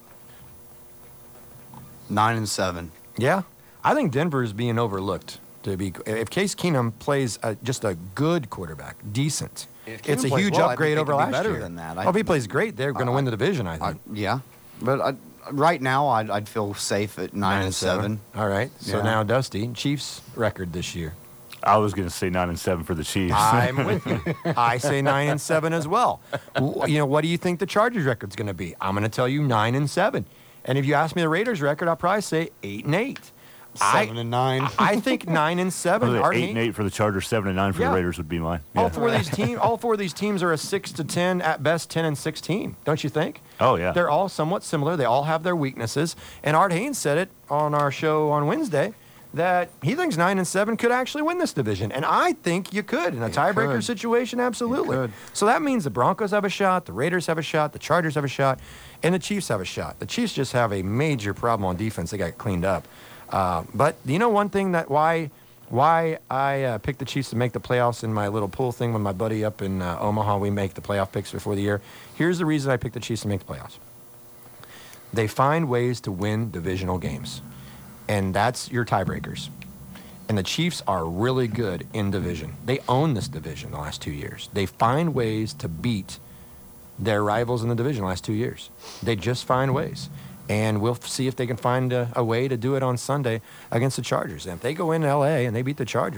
9-7. Yeah, I think Denver is being overlooked. If Case Keenum plays just a good quarterback, decent, it's a huge upgrade over last year. Better than that. If he plays great, they're going to win the division, I think. Yeah, but right now I'd feel safe at 9-7. All right. So now Dusty, Chiefs record this year. I was going to say 9-7 for the Chiefs. I'm with you. I say 9-7 as well. You know, what do you think the Chargers record's going to be? I'm going to tell you 9-7. And if you ask me the Raiders record, I'll probably say 8-8. 7-9. I think 9-7. 8-8 for the Chargers, 7-9 for the Raiders would be mine. Yeah. All four of these teams are a 6-10, at best 10-6 team. Don't you think? Oh yeah. They're all somewhat similar. They all have their weaknesses. And Art Haynes said it on our show on Wednesday that he thinks 9-7 could actually win this division, and I think you could in a tiebreaker situation. Absolutely. So that means the Broncos have a shot, the Raiders have a shot, the Chargers have a shot, and the Chiefs have a shot. The Chiefs just have a major problem on defense. They got cleaned up. But you know one thing that why I picked the Chiefs to make the playoffs in my little pool thing with my buddy up in Omaha. We make the playoff picks before the year. Here's the reason I picked the Chiefs to make the playoffs. They find ways to win divisional games, and that's your tiebreakers. And the Chiefs are really good in division. They own this division the last 2 years. They find ways to beat their rivals in the division the last 2 years. They just find ways. And we'll see if they can find a way to do it on Sunday against the Chargers. And if they go into L.A. and they beat the Chargers,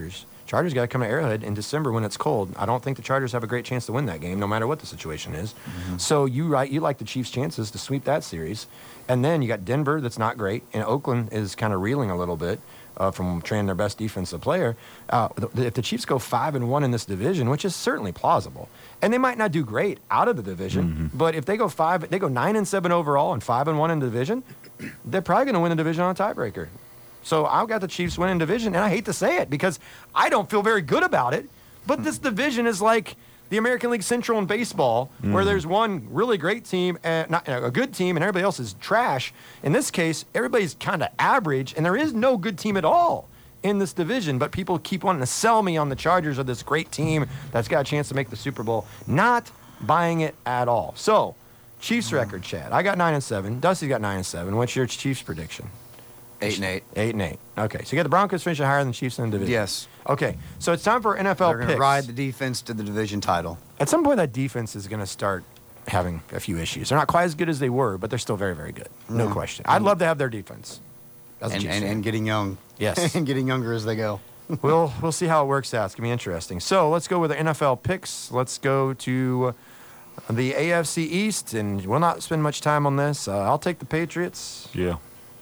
Chargers got to come to Arrowhead in December when it's cold. I don't think the Chargers have a great chance to win that game, no matter what the situation is. Mm-hmm. So you like the Chiefs' chances to sweep that series. And then you got Denver, that's not great, and Oakland is kind of reeling a little bit from training their best defensive player. If the Chiefs go 5-1 in this division, which is certainly plausible, and they might not do great out of the division, but if they go 9-7 overall and 5-1 in the division, they're probably going to win the division on a tiebreaker. So I've got the Chiefs winning division, and I hate to say it because I don't feel very good about it, but this division is like the American League Central in baseball, where there's one really great team, and a good team, and everybody else is trash. In this case, everybody's kind of average, and there is no good team at all in this division, but people keep wanting to sell me on the Chargers are this great team that's got a chance to make the Super Bowl. Not buying it at all. So, Chiefs record, Chad. I got 9-7. Dusty's got 9-7. What's your Chiefs prediction? 8-8. 8-8. Okay, so you got the Broncos finishing higher than the Chiefs in the division. Yes. Okay, so it's time for NFL picks. They're going to ride the defense to the division title. At some point, that defense is going to start having a few issues. They're not quite as good as they were, but they're still very, very good. No question. I'd love to have their defense. And getting young. Yes. And getting younger as they go. We'll see how it works out. It's going to be interesting. So let's go with the NFL picks. Let's go to the AFC East, and we'll not spend much time on this. I'll take the Patriots. Yeah.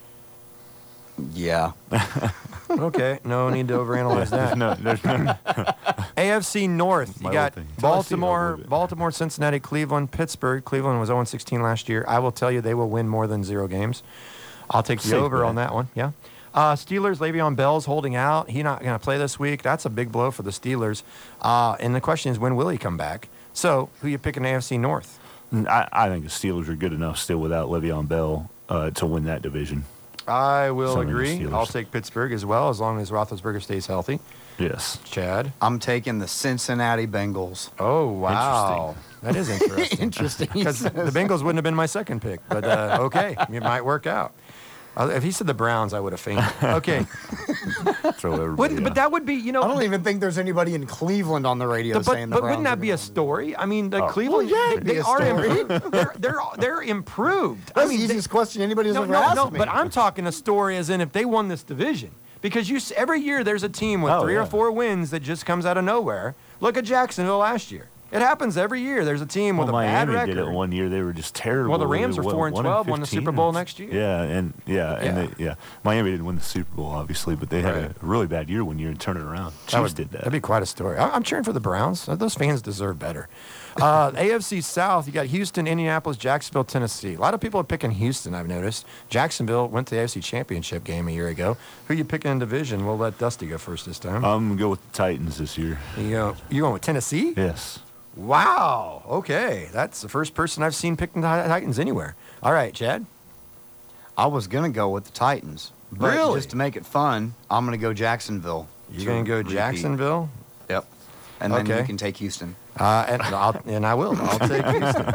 Yeah. Okay. No need to overanalyze that. There's no. AFC North. You got Baltimore, Cincinnati, Cleveland, Pittsburgh. Cleveland was 0-16 last year. I will tell you they will win more than 0 games. I'll take the over on that one. Yeah. Steelers, Le'Veon Bell's holding out. He's not going to play this week. That's a big blow for the Steelers. And the question is, when will he come back? So, who you picking AFC North? I think the Steelers are good enough still without Le'Veon Bell to win that division. I will agree. I'll take Pittsburgh as well, as long as Roethlisberger stays healthy. Yes. Chad? I'm taking the Cincinnati Bengals. Oh, wow. That is interesting. Interesting. Because the Bengals wouldn't have been my second pick. But, okay, it might work out. If he said the Browns, I would have fainted. Okay. But that would be, I don't even think there's anybody in Cleveland on the radio saying the Browns. But wouldn't that be a story? I mean, Cleveland, they are they're improved. That's the easiest question anybody's ever asked me. But I'm talking a story as in if they won this division. Because every year there's a team with 3 or 4 wins that just comes out of nowhere. Look at Jacksonville last year. It happens every year. There's a team with a bad record. Miami did it one year. They were just terrible. Well, the Rams are 4-12, won the Super Bowl next year. Miami didn't win the Super Bowl, obviously, but they had a really bad year one year and turned it around. Chiefs did that. That'd be quite a story. I'm cheering for the Browns. Those fans deserve better. AFC South, you got Houston, Indianapolis, Jacksonville, Tennessee. A lot of people are picking Houston, I've noticed. Jacksonville went to the AFC Championship game a year ago. Who you picking in division? We'll let Dusty go first this time. I'm going to go with the Titans this year. You going with Tennessee? Yes. Wow. Okay. That's the first person I've seen picking the Titans anywhere. All right, Chad? I was going to go with the Titans. But really? Just to make it fun, I'm going to go Jacksonville. You're going to go Jacksonville? Yep. And then you can take Houston. And I will. I'll take Houston.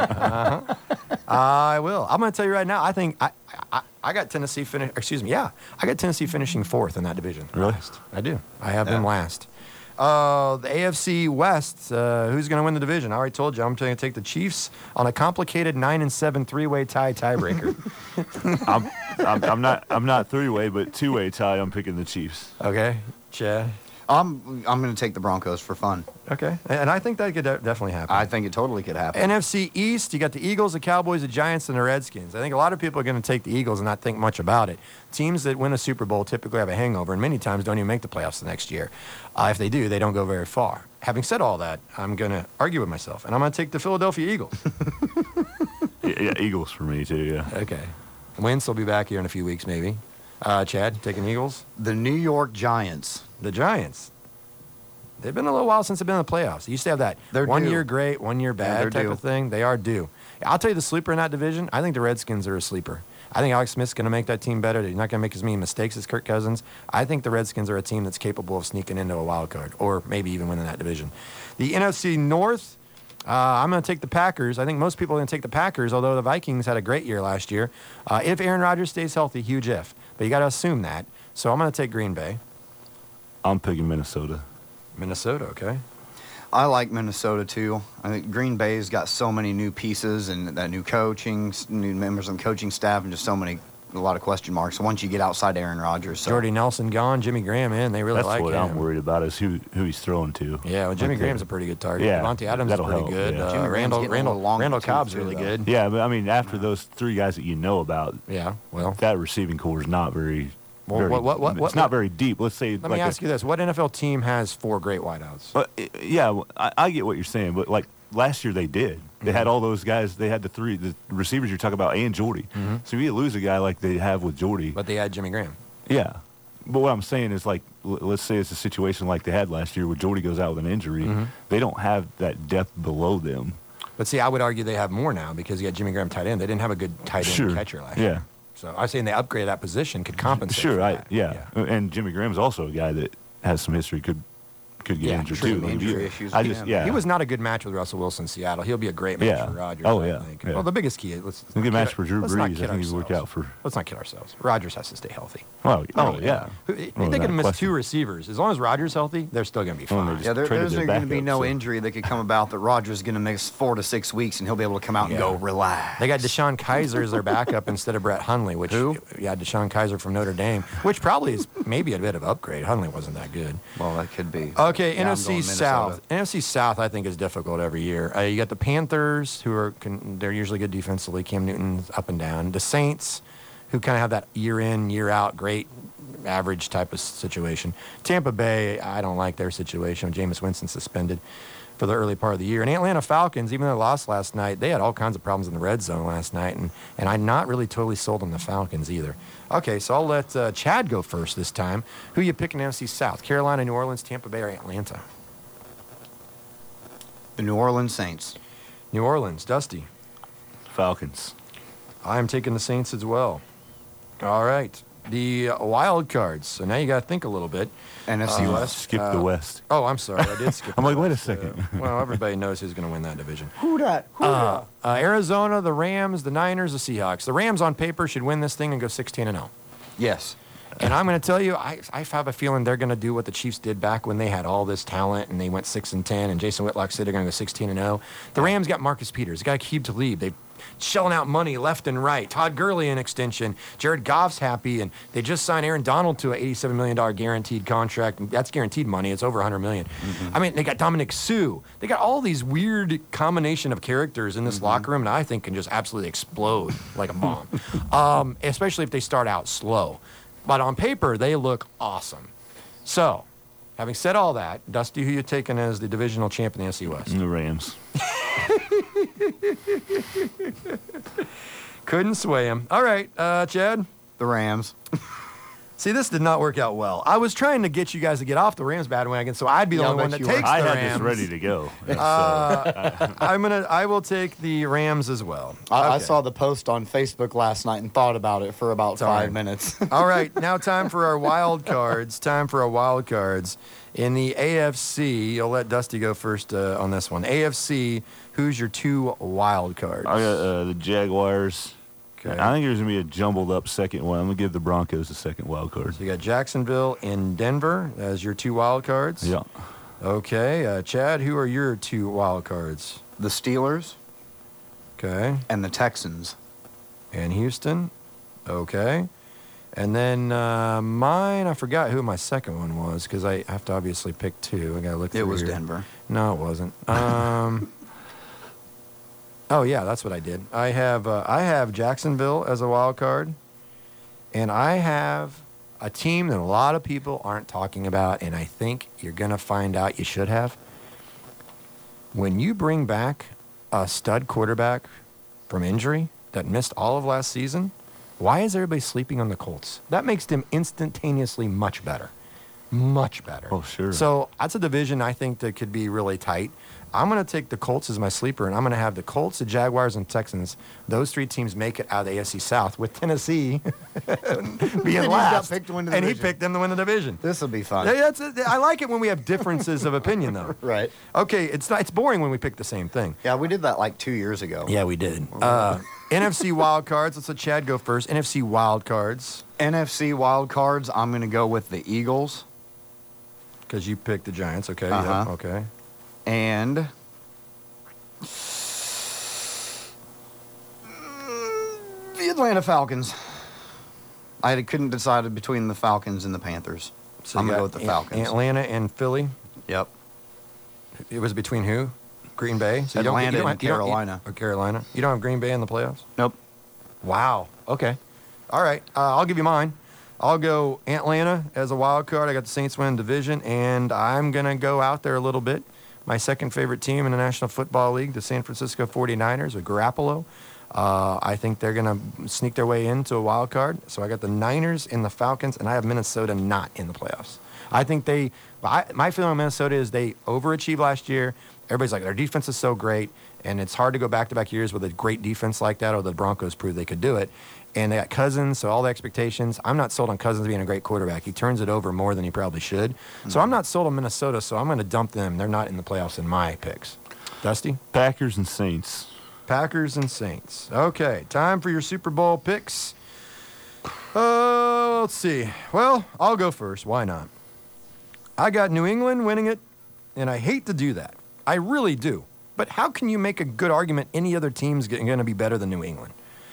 I will. I'm going to tell you right now, I think I got Tennessee I got Tennessee finishing 4th in that division. Really? I do. I have them last. The AFC West, who's going to win the division? I already told you. I'm going to take the Chiefs on a complicated 9-7 3-way tiebreaker. I'm not 3-way, but 2-way tie. I'm picking the Chiefs. Okay, Chad. I'm going to take the Broncos for fun. Okay, and I think that could definitely happen. I think it totally could happen. NFC East, you got the Eagles, the Cowboys, the Giants, and the Redskins. I think a lot of people are going to take the Eagles and not think much about it. Teams that win a Super Bowl typically have a hangover, and many times don't even make the playoffs the next year. If they do, they don't go very far. Having said all that, I'm going to argue with myself, and I'm going to take the Philadelphia Eagles. Yeah, Eagles for me, too, yeah. Okay. Wentz will be back here in a few weeks, maybe. Chad, taking Eagles? The New York Giants. The Giants. They've been a little while since they've been in the playoffs. They used to have that year great, 1 year bad type of thing. They are due. I'll tell you the sleeper in that division, I think the Redskins are a sleeper. I think Alex Smith's going to make that team better. He's not going to make as many mistakes as Kirk Cousins. I think the Redskins are a team that's capable of sneaking into a wild card or maybe even winning that division. The NFC North, I'm going to take the Packers. I think most people are going to take the Packers, although the Vikings had a great year last year. If Aaron Rodgers stays healthy, huge if. But you got to assume that. So I'm going to take Green Bay. I'm picking Minnesota. Minnesota, okay. I like Minnesota, too. I think Green Bay's got so many new pieces and that new coaching, new members on the coaching staff, and just so many a lot of question marks once you get outside Aaron Rodgers. So. Jordy Nelson gone, Jimmy Graham in. They really That's like what him. I'm worried about is who he's throwing to. Yeah, well, Jimmy Graham's a pretty good target. Yeah, Devontae Adams is that'll pretty help, good. yeah. Jimmy Graham's getting a little long Randall too, Cobb's too, really though. good. Yeah, but I mean, after those three guys that you know about, that receiving core is not very. Well, it's not very deep. Let's say. Let me ask you this: what NFL team has 4 great wideouts? Yeah, I get what you're saying, but like last year they did. They had all those guys. They had the receivers you're talking about and Jordy. So if you lose a guy like they have with Jordy. But they had Jimmy Graham. Yeah. But what I'm saying is, like, let's say it's a situation like they had last year where Jordy goes out with an injury. They don't have that depth below them. But see, I would argue they have more now because you got Jimmy Graham tight end. They didn't have a good tight end catcher last year. So I was saying they upgraded that position, could compensate. Sure, for that. yeah. And Jimmy Graham's also a guy that has some history, could get injured too. Injury issues. He was not a good match with Russell Wilson in Seattle. He'll be a great match for Rodgers. I think. Well, the biggest key is a good match for Drew Brees. I think he's worked out for. Let's not kid ourselves. Rodgers has to stay healthy. Oh yeah. They're going to miss 2 receivers. As long as Rodgers healthy, they're still going to be fine. Yeah, there's going to be no injury that could come about that Rodgers is going to miss 4 to 6 weeks, and he'll be able to come out and go relax. They got Deshaun Kaiser as their backup instead of Brett Hundley. Yeah, Deshaun Kaiser from Notre Dame, which probably is maybe a bit of upgrade. Hundley wasn't that good. Well, that could be. Okay, NFC South. NFC South, I think, is difficult every year. You got the Panthers, who they're usually good defensively. Cam Newton's up and down. The Saints, who kind of have that year in, year out, great average type of situation. Tampa Bay, I don't like their situation. Jameis Winston suspended for the early part of the year. And Atlanta Falcons, even though they lost last night, they had all kinds of problems in the red zone last night. And I'm not really totally sold on the Falcons either. Okay, so I'll let Chad go first this time. Who you picking NFC South? Carolina, New Orleans, Tampa Bay, or Atlanta? The New Orleans Saints. New Orleans. Dusty. Falcons. I'm taking the Saints as well. All right. The wild cards. So now you got to think a little bit. NFC West. Skip the West. Oh, I'm sorry. I did skip I'm like, wait a second. Well, everybody knows who's going to win that division. Who that? Arizona, the Rams, the Niners, the Seahawks. The Rams on paper should win this thing and go 16-0. Yes. And I'm going to tell you, I have a feeling they're going to do what the Chiefs did back when they had all this talent and they went 6-10, and Jason Whitlock said they're going to go 16-0. The Rams got Marcus Peters, got Aqib Talib. They shelling out money left and right. Todd Gurley an extension. Jared Goff's happy, and they just signed Aaron Donald to an $87 million guaranteed contract. That's guaranteed money. It's over $100 million. I mean, they got Dominic Sue. They got all these weird combination of characters in this locker room that I think can just absolutely explode like a bomb, especially if they start out slow. But on paper, they look awesome. So, having said all that, Dusty, who you taking as the divisional champ in the NFC West? The Rams. Couldn't sway him. All right, Chad? The Rams. See, this did not work out well. I was trying to get you guys to get off the Rams bandwagon, so I'd be the only one that takes the Rams. I had this ready to go. I will take the Rams as well. I saw the post on Facebook last night and thought about it for about 5 minutes. All right, now time for our wild cards. In the AFC, I'll let Dusty go first on this one. AFC, who's your 2 wild cards? I got the Jaguars. Okay. I think there's going to be a jumbled up second one. I'm going to give the Broncos the second wild card. So you got Jacksonville and Denver as your 2 wild cards? Yeah. Okay. Chad, who are your 2 wild cards? The Steelers. Okay. And the Texans. And Houston. Okay. And then mine, I forgot who my second one was because I have to obviously pick 2. I got to look through It was here. Denver. No, it wasn't. Oh, yeah, that's what I did. I have Jacksonville as a wild card, and I have a team that a lot of people aren't talking about, and I think you're going to find out you should have. When you bring back a stud quarterback from injury that missed all of last season, why is everybody sleeping on the Colts? That makes them instantaneously much better. Much better. Oh, sure. So that's a division I think that could be really tight. I'm going to take the Colts as my sleeper, and I'm going to have the Colts, the Jaguars, and Texans. Those 3 teams make it out of the AFC South with Tennessee being last. And he picked them to win the division. This will be fun. Yeah, I like it when we have differences of opinion, though. Right. Okay, it's boring when we pick the same thing. Yeah, we did that like 2 years ago. Yeah, we did. NFC wild cards. Let's let Chad go first. NFC wild cards. NFC wild cards, I'm going to go with the Eagles. Because you picked the Giants. Okay. Uh-huh. Yeah, okay. And the Atlanta Falcons. I couldn't decide between the Falcons and the Panthers. So I'm you going to go got with the Falcons. Atlanta and Philly. Yep. It was between who? Green Bay? So Atlanta and Carolina. Carolina. You don't have Green Bay in the playoffs? Nope. Wow. Okay. All right. I'll give you mine. I'll go Atlanta as a wild card. I got the Saints winning division, and I'm going to go out there a little bit. My second favorite team in the National Football League, the San Francisco 49ers with Garoppolo. I think they're going to sneak their way into a wild card. So I got the Niners and the Falcons, and I have Minnesota not in the playoffs. I think my feeling on Minnesota is they overachieved last year. Everybody's like, their defense is so great, and it's hard to go back-to-back years with a great defense like that, or the Broncos proved they could do it. And they got Cousins, so all the expectations. I'm not sold on Cousins being a great quarterback. He turns it over more than he probably should. So I'm not sold on Minnesota, so I'm going to dump them. They're not in the playoffs in my picks. Dusty? Packers and Saints. Packers and Saints. Okay, time for your Super Bowl picks. Let's see. Well, I'll go first. Why not? I got New England winning it, and I hate to do that. I really do. But how can you make a good argument any other team's going to be better than New England?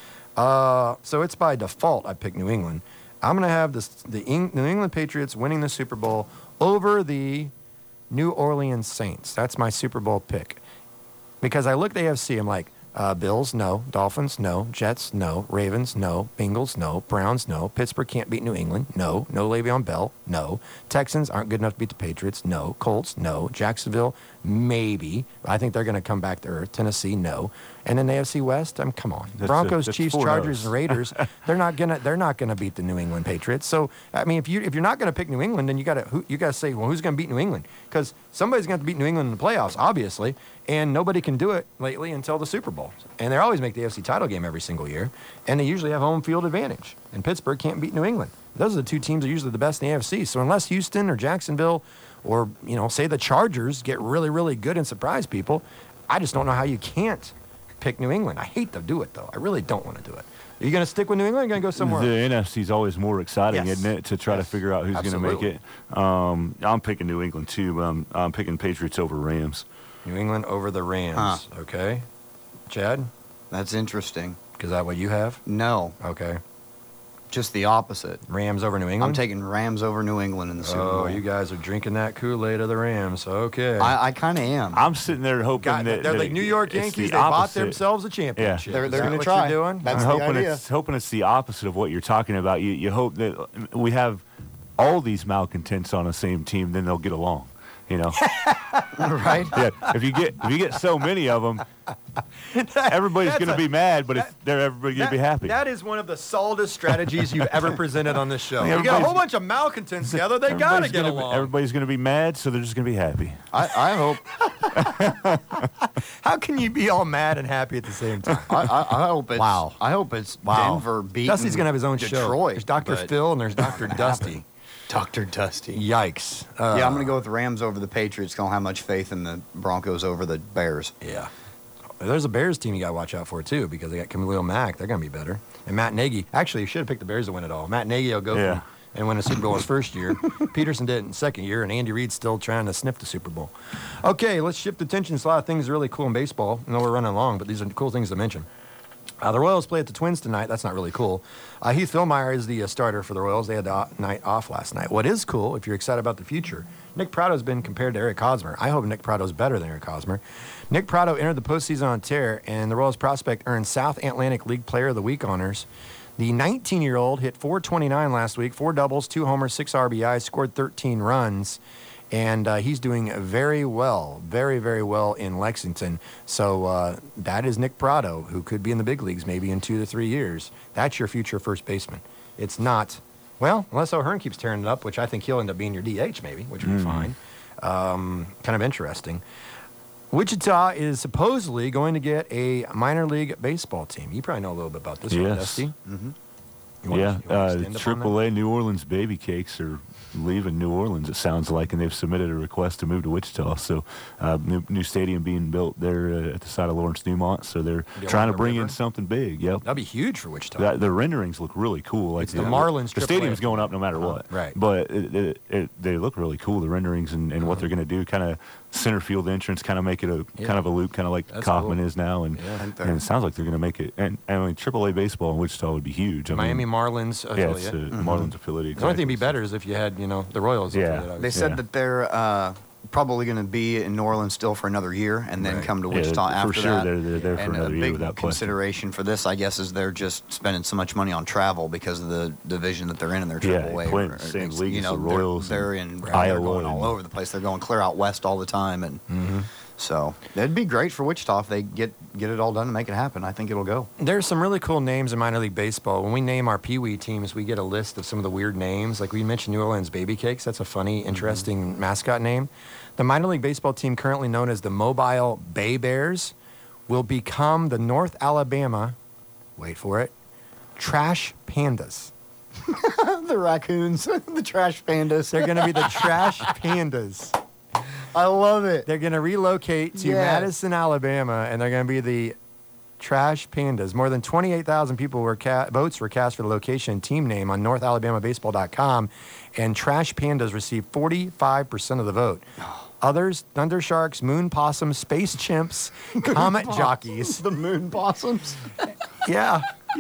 So it's by default I pick New England. I'm going to have the New England Patriots winning the Super Bowl over the New Orleans Saints. That's my Super Bowl pick. Because I look at the AFC, I'm like, Bills, no. Dolphins, no. Jets, no. Ravens, no. Bengals, no. Browns, no. Pittsburgh can't beat New England, no. No Le'Veon Bell, no. Texans aren't good enough to beat the Patriots, no. Colts, no. Jacksonville, maybe. I think they're going to come back to earth. Tennessee, no. And then the AFC West, come on. Broncos, Chiefs, Chargers, and Raiders, they're not gonna beat the New England Patriots. So I mean, if you're not gonna pick New England, then you gotta say, well, who's gonna beat New England? Because somebody's gonna have to beat New England in the playoffs, obviously, and nobody can do it lately until the Super Bowl. And they always make the AFC title game every single year, and they usually have home field advantage. And Pittsburgh can't beat New England. Those are the two teams that are usually the best in the AFC. So unless Houston or Jacksonville or say the Chargers get really, really good and surprise people, I just don't know how you can't pick New England. I hate to do it, though. I really don't want to do it. Are you going to stick with New England or are you going to go somewhere else? The NFC is always more exciting, isn't it, to try to figure out who's going to make it. I'm picking New England, too, but I'm picking Patriots over Rams. New England over the Rams. Okay. Chad? That's interesting. Is that what you have? No. Okay. Just the opposite. Rams over New England? I'm taking Rams over New England in the Super Bowl. Oh, you guys are drinking that Kool-Aid of the Rams. Okay. I kind of am. I'm sitting there hoping they're like New York Yankees. They bought themselves a championship. Yeah. They're going to try. Doing? That's I'm the idea. hoping it's the opposite of what you're talking about. You hope that we have all these malcontents on the same team, then they'll get along. Right? Yeah. If you get so many of them, everybody's going to be mad, but everybody's going to be happy. That is one of the solidest strategies you've ever presented on this show. You got a whole bunch of malcontents together. They got to get along. Everybody's going to be mad, so they're just going to be happy. I hope. How can you be all mad and happy at the same time? I hope it's. Wow. I hope it's Denver beating Dusty's going to have his own show. Detroit. There's Dr. Phil and there's Dr. Dusty. Dr. Dusty. Yikes. Yeah, I'm going to go with the Rams over the Patriots. Don't have much faith in the Broncos over the Bears. Yeah. There's a Bears team you got to watch out for, too, because they got Khalil Mack. They're going to be better. And Matt Nagy. Actually, you should have picked the Bears to win it all. Matt Nagy will go and win a Super Bowl his first year. Peterson did it in second year, and Andy Reid's still trying to sniff the Super Bowl. Okay, let's shift attention. There's a lot of things really cool in baseball. I know we're running along, but these are cool things to mention. The Royals play at the Twins tonight. That's not really cool. Heath Philmeyer is the starter for the Royals. They had the night off last night. What is cool, if you're excited about the future, Nick Prado's been compared to Eric Hosmer. I hope Nick Prado's better than Eric Hosmer. Nick Prado entered the postseason on tear, and the Royals prospect earned South Atlantic League Player of the Week honors. The 19-year-old hit .429 last week, 4 doubles, 2 homers, 6 RBIs, scored 13 runs. And he's doing very well, very, very well in Lexington. So that is Nick Prado, who could be in the big leagues maybe in 2 to 3 years. That's your future first baseman. It's not, well, unless O'Hearn keeps tearing it up, which I think he'll end up being your DH maybe, which would be fine. Kind of interesting. Wichita is supposedly going to get a minor league baseball team. You probably know a little bit about this one, Dusty. Mm-hmm. Yeah, AAA New Orleans baby cakes are leaving New Orleans, it sounds like, and they've submitted a request to move to Wichita. So new stadium being built there at the side of Lawrence Newmont. So they're trying to bring in something big. Yep. That'd be huge for Wichita. The renderings look really cool. Like it's the Marlins. The stadium's going up no matter what. Right. But they look really cool, the renderings and what they're going to do. Kind of center field entrance, kind of make it a kind of a loop, kind of like Kaufman is now. And it sounds like they're going to make it. And I mean, AAA baseball in Wichita would be huge. Miami Marlins affiliate. Yeah, it's a Marlins affiliate. Exactly. The only thing would be better is if you had, the Royals. Yeah. They said that they're probably going to be in New Orleans still for another year and then come to Wichita after for sure that. They're there for another year without question. Consideration for this, I guess, is they're just spending so much money on travel because of the division that they're in their AAA. Same league as the Royals. They're in Iowa. They're going all over the place. They're going clear out west all the time, and so it'd be great for Wichita if they get it all done and make it happen. I think it'll go. There's some really cool names in minor league baseball. When we name our Pee Wee teams, we get a list of some of the weird names. Like we mentioned New Orleans Baby Cakes. That's a funny, interesting mascot name. The minor league baseball team currently known as the Mobile Bay Bears will become the North Alabama, wait for it, Trash Pandas. The raccoons, the Trash Pandas. They're going to be the Trash Pandas. I love it. They're going to relocate to Madison, Alabama, and they're going to be the Trash Pandas. More than 28,000 votes were cast for the location and team name on NorthAlabamaBaseball.com, and Trash Pandas received 45% of the vote. Others, Thunder Sharks, Moon Possums, Space Chimps, Comet Jockeys. The Moon Possums? Yeah.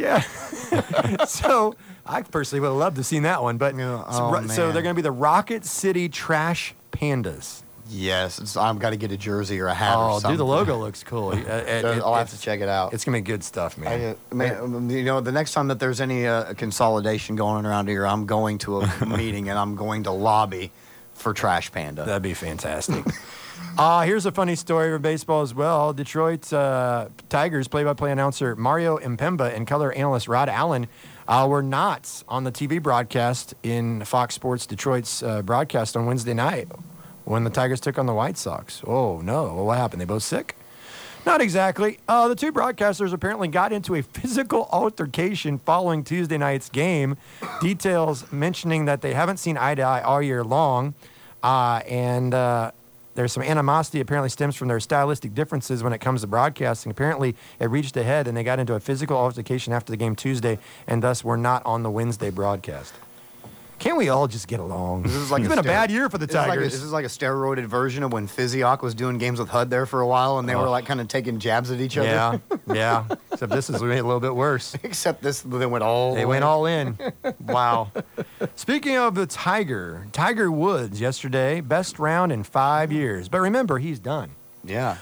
So I personally would have loved to have seen that one. But so they're going to be the Rocket City Trash Pandas. Yes, I've got to get a jersey or a hat or something. Dude, the logo looks cool. I'll have to check it out. It's going to be good stuff, man. The next time that there's any consolidation going on around here, I'm going to a meeting and I'm going to lobby for Trash Panda. That'd be fantastic. Here's a funny story for baseball as well. Detroit Tigers play-by-play announcer Mario Impemba and color analyst Rod Allen were not on the TV broadcast in Fox Sports Detroit's broadcast on Wednesday night when the Tigers took on the White Sox. Oh, no. Well, what happened? They both sick? Not exactly. The two broadcasters apparently got into a physical altercation following Tuesday night's game. Details mentioning that they haven't seen eye to eye all year long. And there's some animosity apparently stems from their stylistic differences when it comes to broadcasting. Apparently, it reached a head and they got into a physical altercation after the game Tuesday and thus were not on the Wednesday broadcast. Can't we all just get along? It's been a bad year for the Tigers. This is like a steroided version of when Physioc was doing games with HUD there for a while, and they were like kind of taking jabs at each other. Yeah. Except this is a little bit worse. Except this, they went all. They went all in. Wow. Speaking of the Tiger Woods yesterday, best round in 5 years. But remember, he's done. Yeah.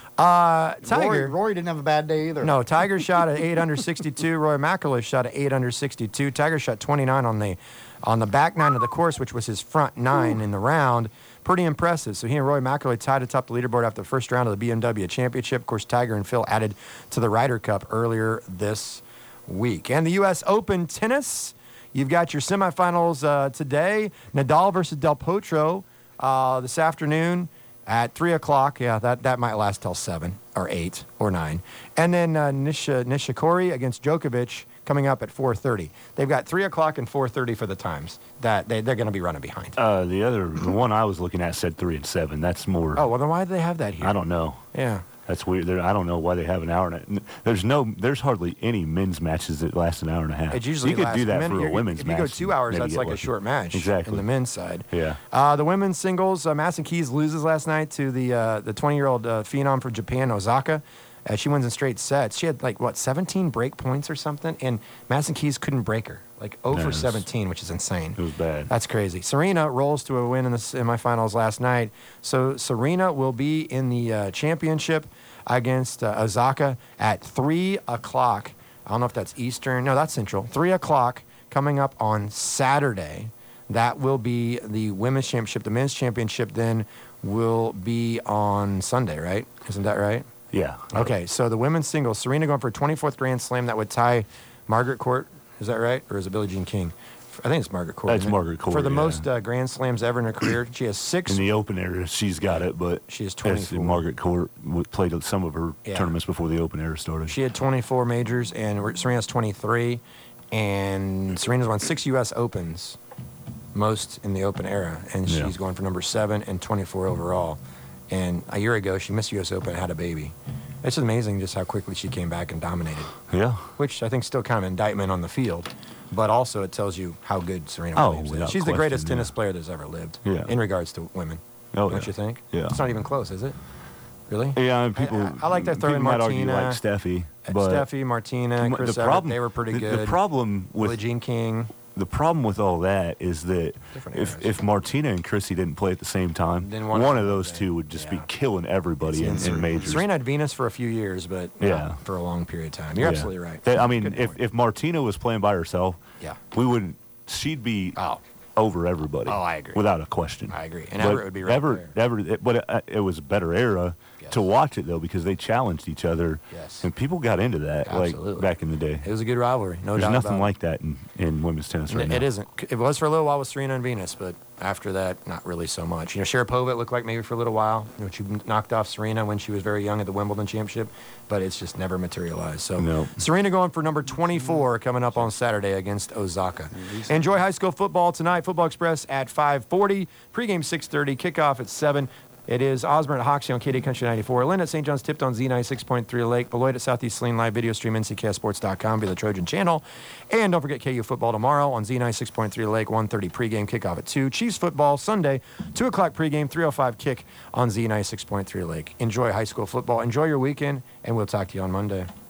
Tiger. Rory didn't have a bad day either. No, Tiger shot at 8 under 62. Rory McIlroy shot at 8 under 62. Tiger shot 29 on the back nine of the course, which was his front nine in the round. Pretty impressive. So he and Rory McIlroy tied atop the leaderboard after the first round of the BMW Championship. Of course, Tiger and Phil added to the Ryder Cup earlier this week. And the U.S. Open tennis, you've got your semifinals today. Nadal versus Del Potro this afternoon at 3 o'clock. Yeah, that might last till 7 or 8 or 9. And then Nishikori against Djokovic coming up at 4:30. They've got 3 o'clock and 4:30 for the times that they're going to be running behind. The one I was looking at said 3 and 7. That's more. Oh, well, then why do they have that here? I don't know. Yeah. That's weird. I don't know why they have an hour and there's hardly any men's matches that last an hour and a half. It usually you could do that for a women's match. If you go 2 hours, that's like a short match. Exactly. In the men's side. Yeah. The women's singles, Madison Keys loses last night to the 20-year-old phenom from Japan, Osaka. She wins in straight sets. She had 17 break points or something, and Madison Keys couldn't break her. 0 for 17, which is insane. It was bad. That's crazy. Serena rolls to a win in the semifinals last night. So Serena will be in the championship against Osaka at 3 o'clock. I don't know if that's Eastern. No, that's Central. 3 o'clock coming up on Saturday. That will be the women's championship. The men's championship then will be on Sunday, right? Isn't that right? Yeah. Okay, so the women's singles, Serena going for a 24th Grand Slam. That would tie Margaret Court. Is that right? Or is it Billie Jean King? I think it's Margaret Court. That's Margaret Court. For the most Grand Slams ever in her career. She has 6. In the open era, she's got it, but she has 24. Margaret Court played some of her tournaments before the open era started. She had 24 majors, and Serena's 23. And Serena's won 6 U.S. Opens. most in the Open era, and she's going for number 7 and 24 overall. And a year ago, she missed the U.S. Open and had a baby. It's amazing just how quickly she came back and dominated. Yeah. Which I think is still kind of an indictment on the field, but also it tells you how good Serena Williams is. She's the greatest tennis player that's ever lived in regards to women. Don't you think? Yeah. It's not even close, is it? Really? Yeah, people. I like that throw in might Martina. argue like Steffi, but Steffi, Martina, Chris Evert, they were pretty good. The problem with Billie Jean King. The problem with all that is that if Martina and Chrissy didn't play at the same time, one of those two would just be killing everybody in majors. Serena had Venus for a few years, but not for a long period of time. You're absolutely right. I mean, if Martina was playing by herself, we wouldn't. She'd be over everybody. Oh, I agree. Without a question. I agree. And Evert would be right there. But it was a better era to watch it, though, because they challenged each other. Yes. And people got into that, like back in the day. It was a good rivalry, no doubt. There's nothing like that in women's tennis right now. It isn't. It was for a little while with Serena and Venus, but after that, not really so much. Sharapova, it looked like maybe for a little while. She knocked off Serena when she was very young at the Wimbledon Championship, but it's just never materialized. So Serena going for number 24 coming up on Saturday against Osaka. Enjoy high school football tonight. Football Express at 5:40. Pregame 6:30. Kickoff at 7. It is Osborne at Hoxie on KD Country 94. Lynn at St. John's Tipton on Z96.3 Lake. Beloit at Southeast Saline Live video stream NCCastSports.com via the Trojan Channel. And don't forget KU football tomorrow on Z96.3 Lake. 1:30 pregame, kickoff at 2. Chiefs football Sunday, 2 o'clock pregame, 3:05 kick on Z96.3 Lake. Enjoy high school football. Enjoy your weekend, and we'll talk to you on Monday.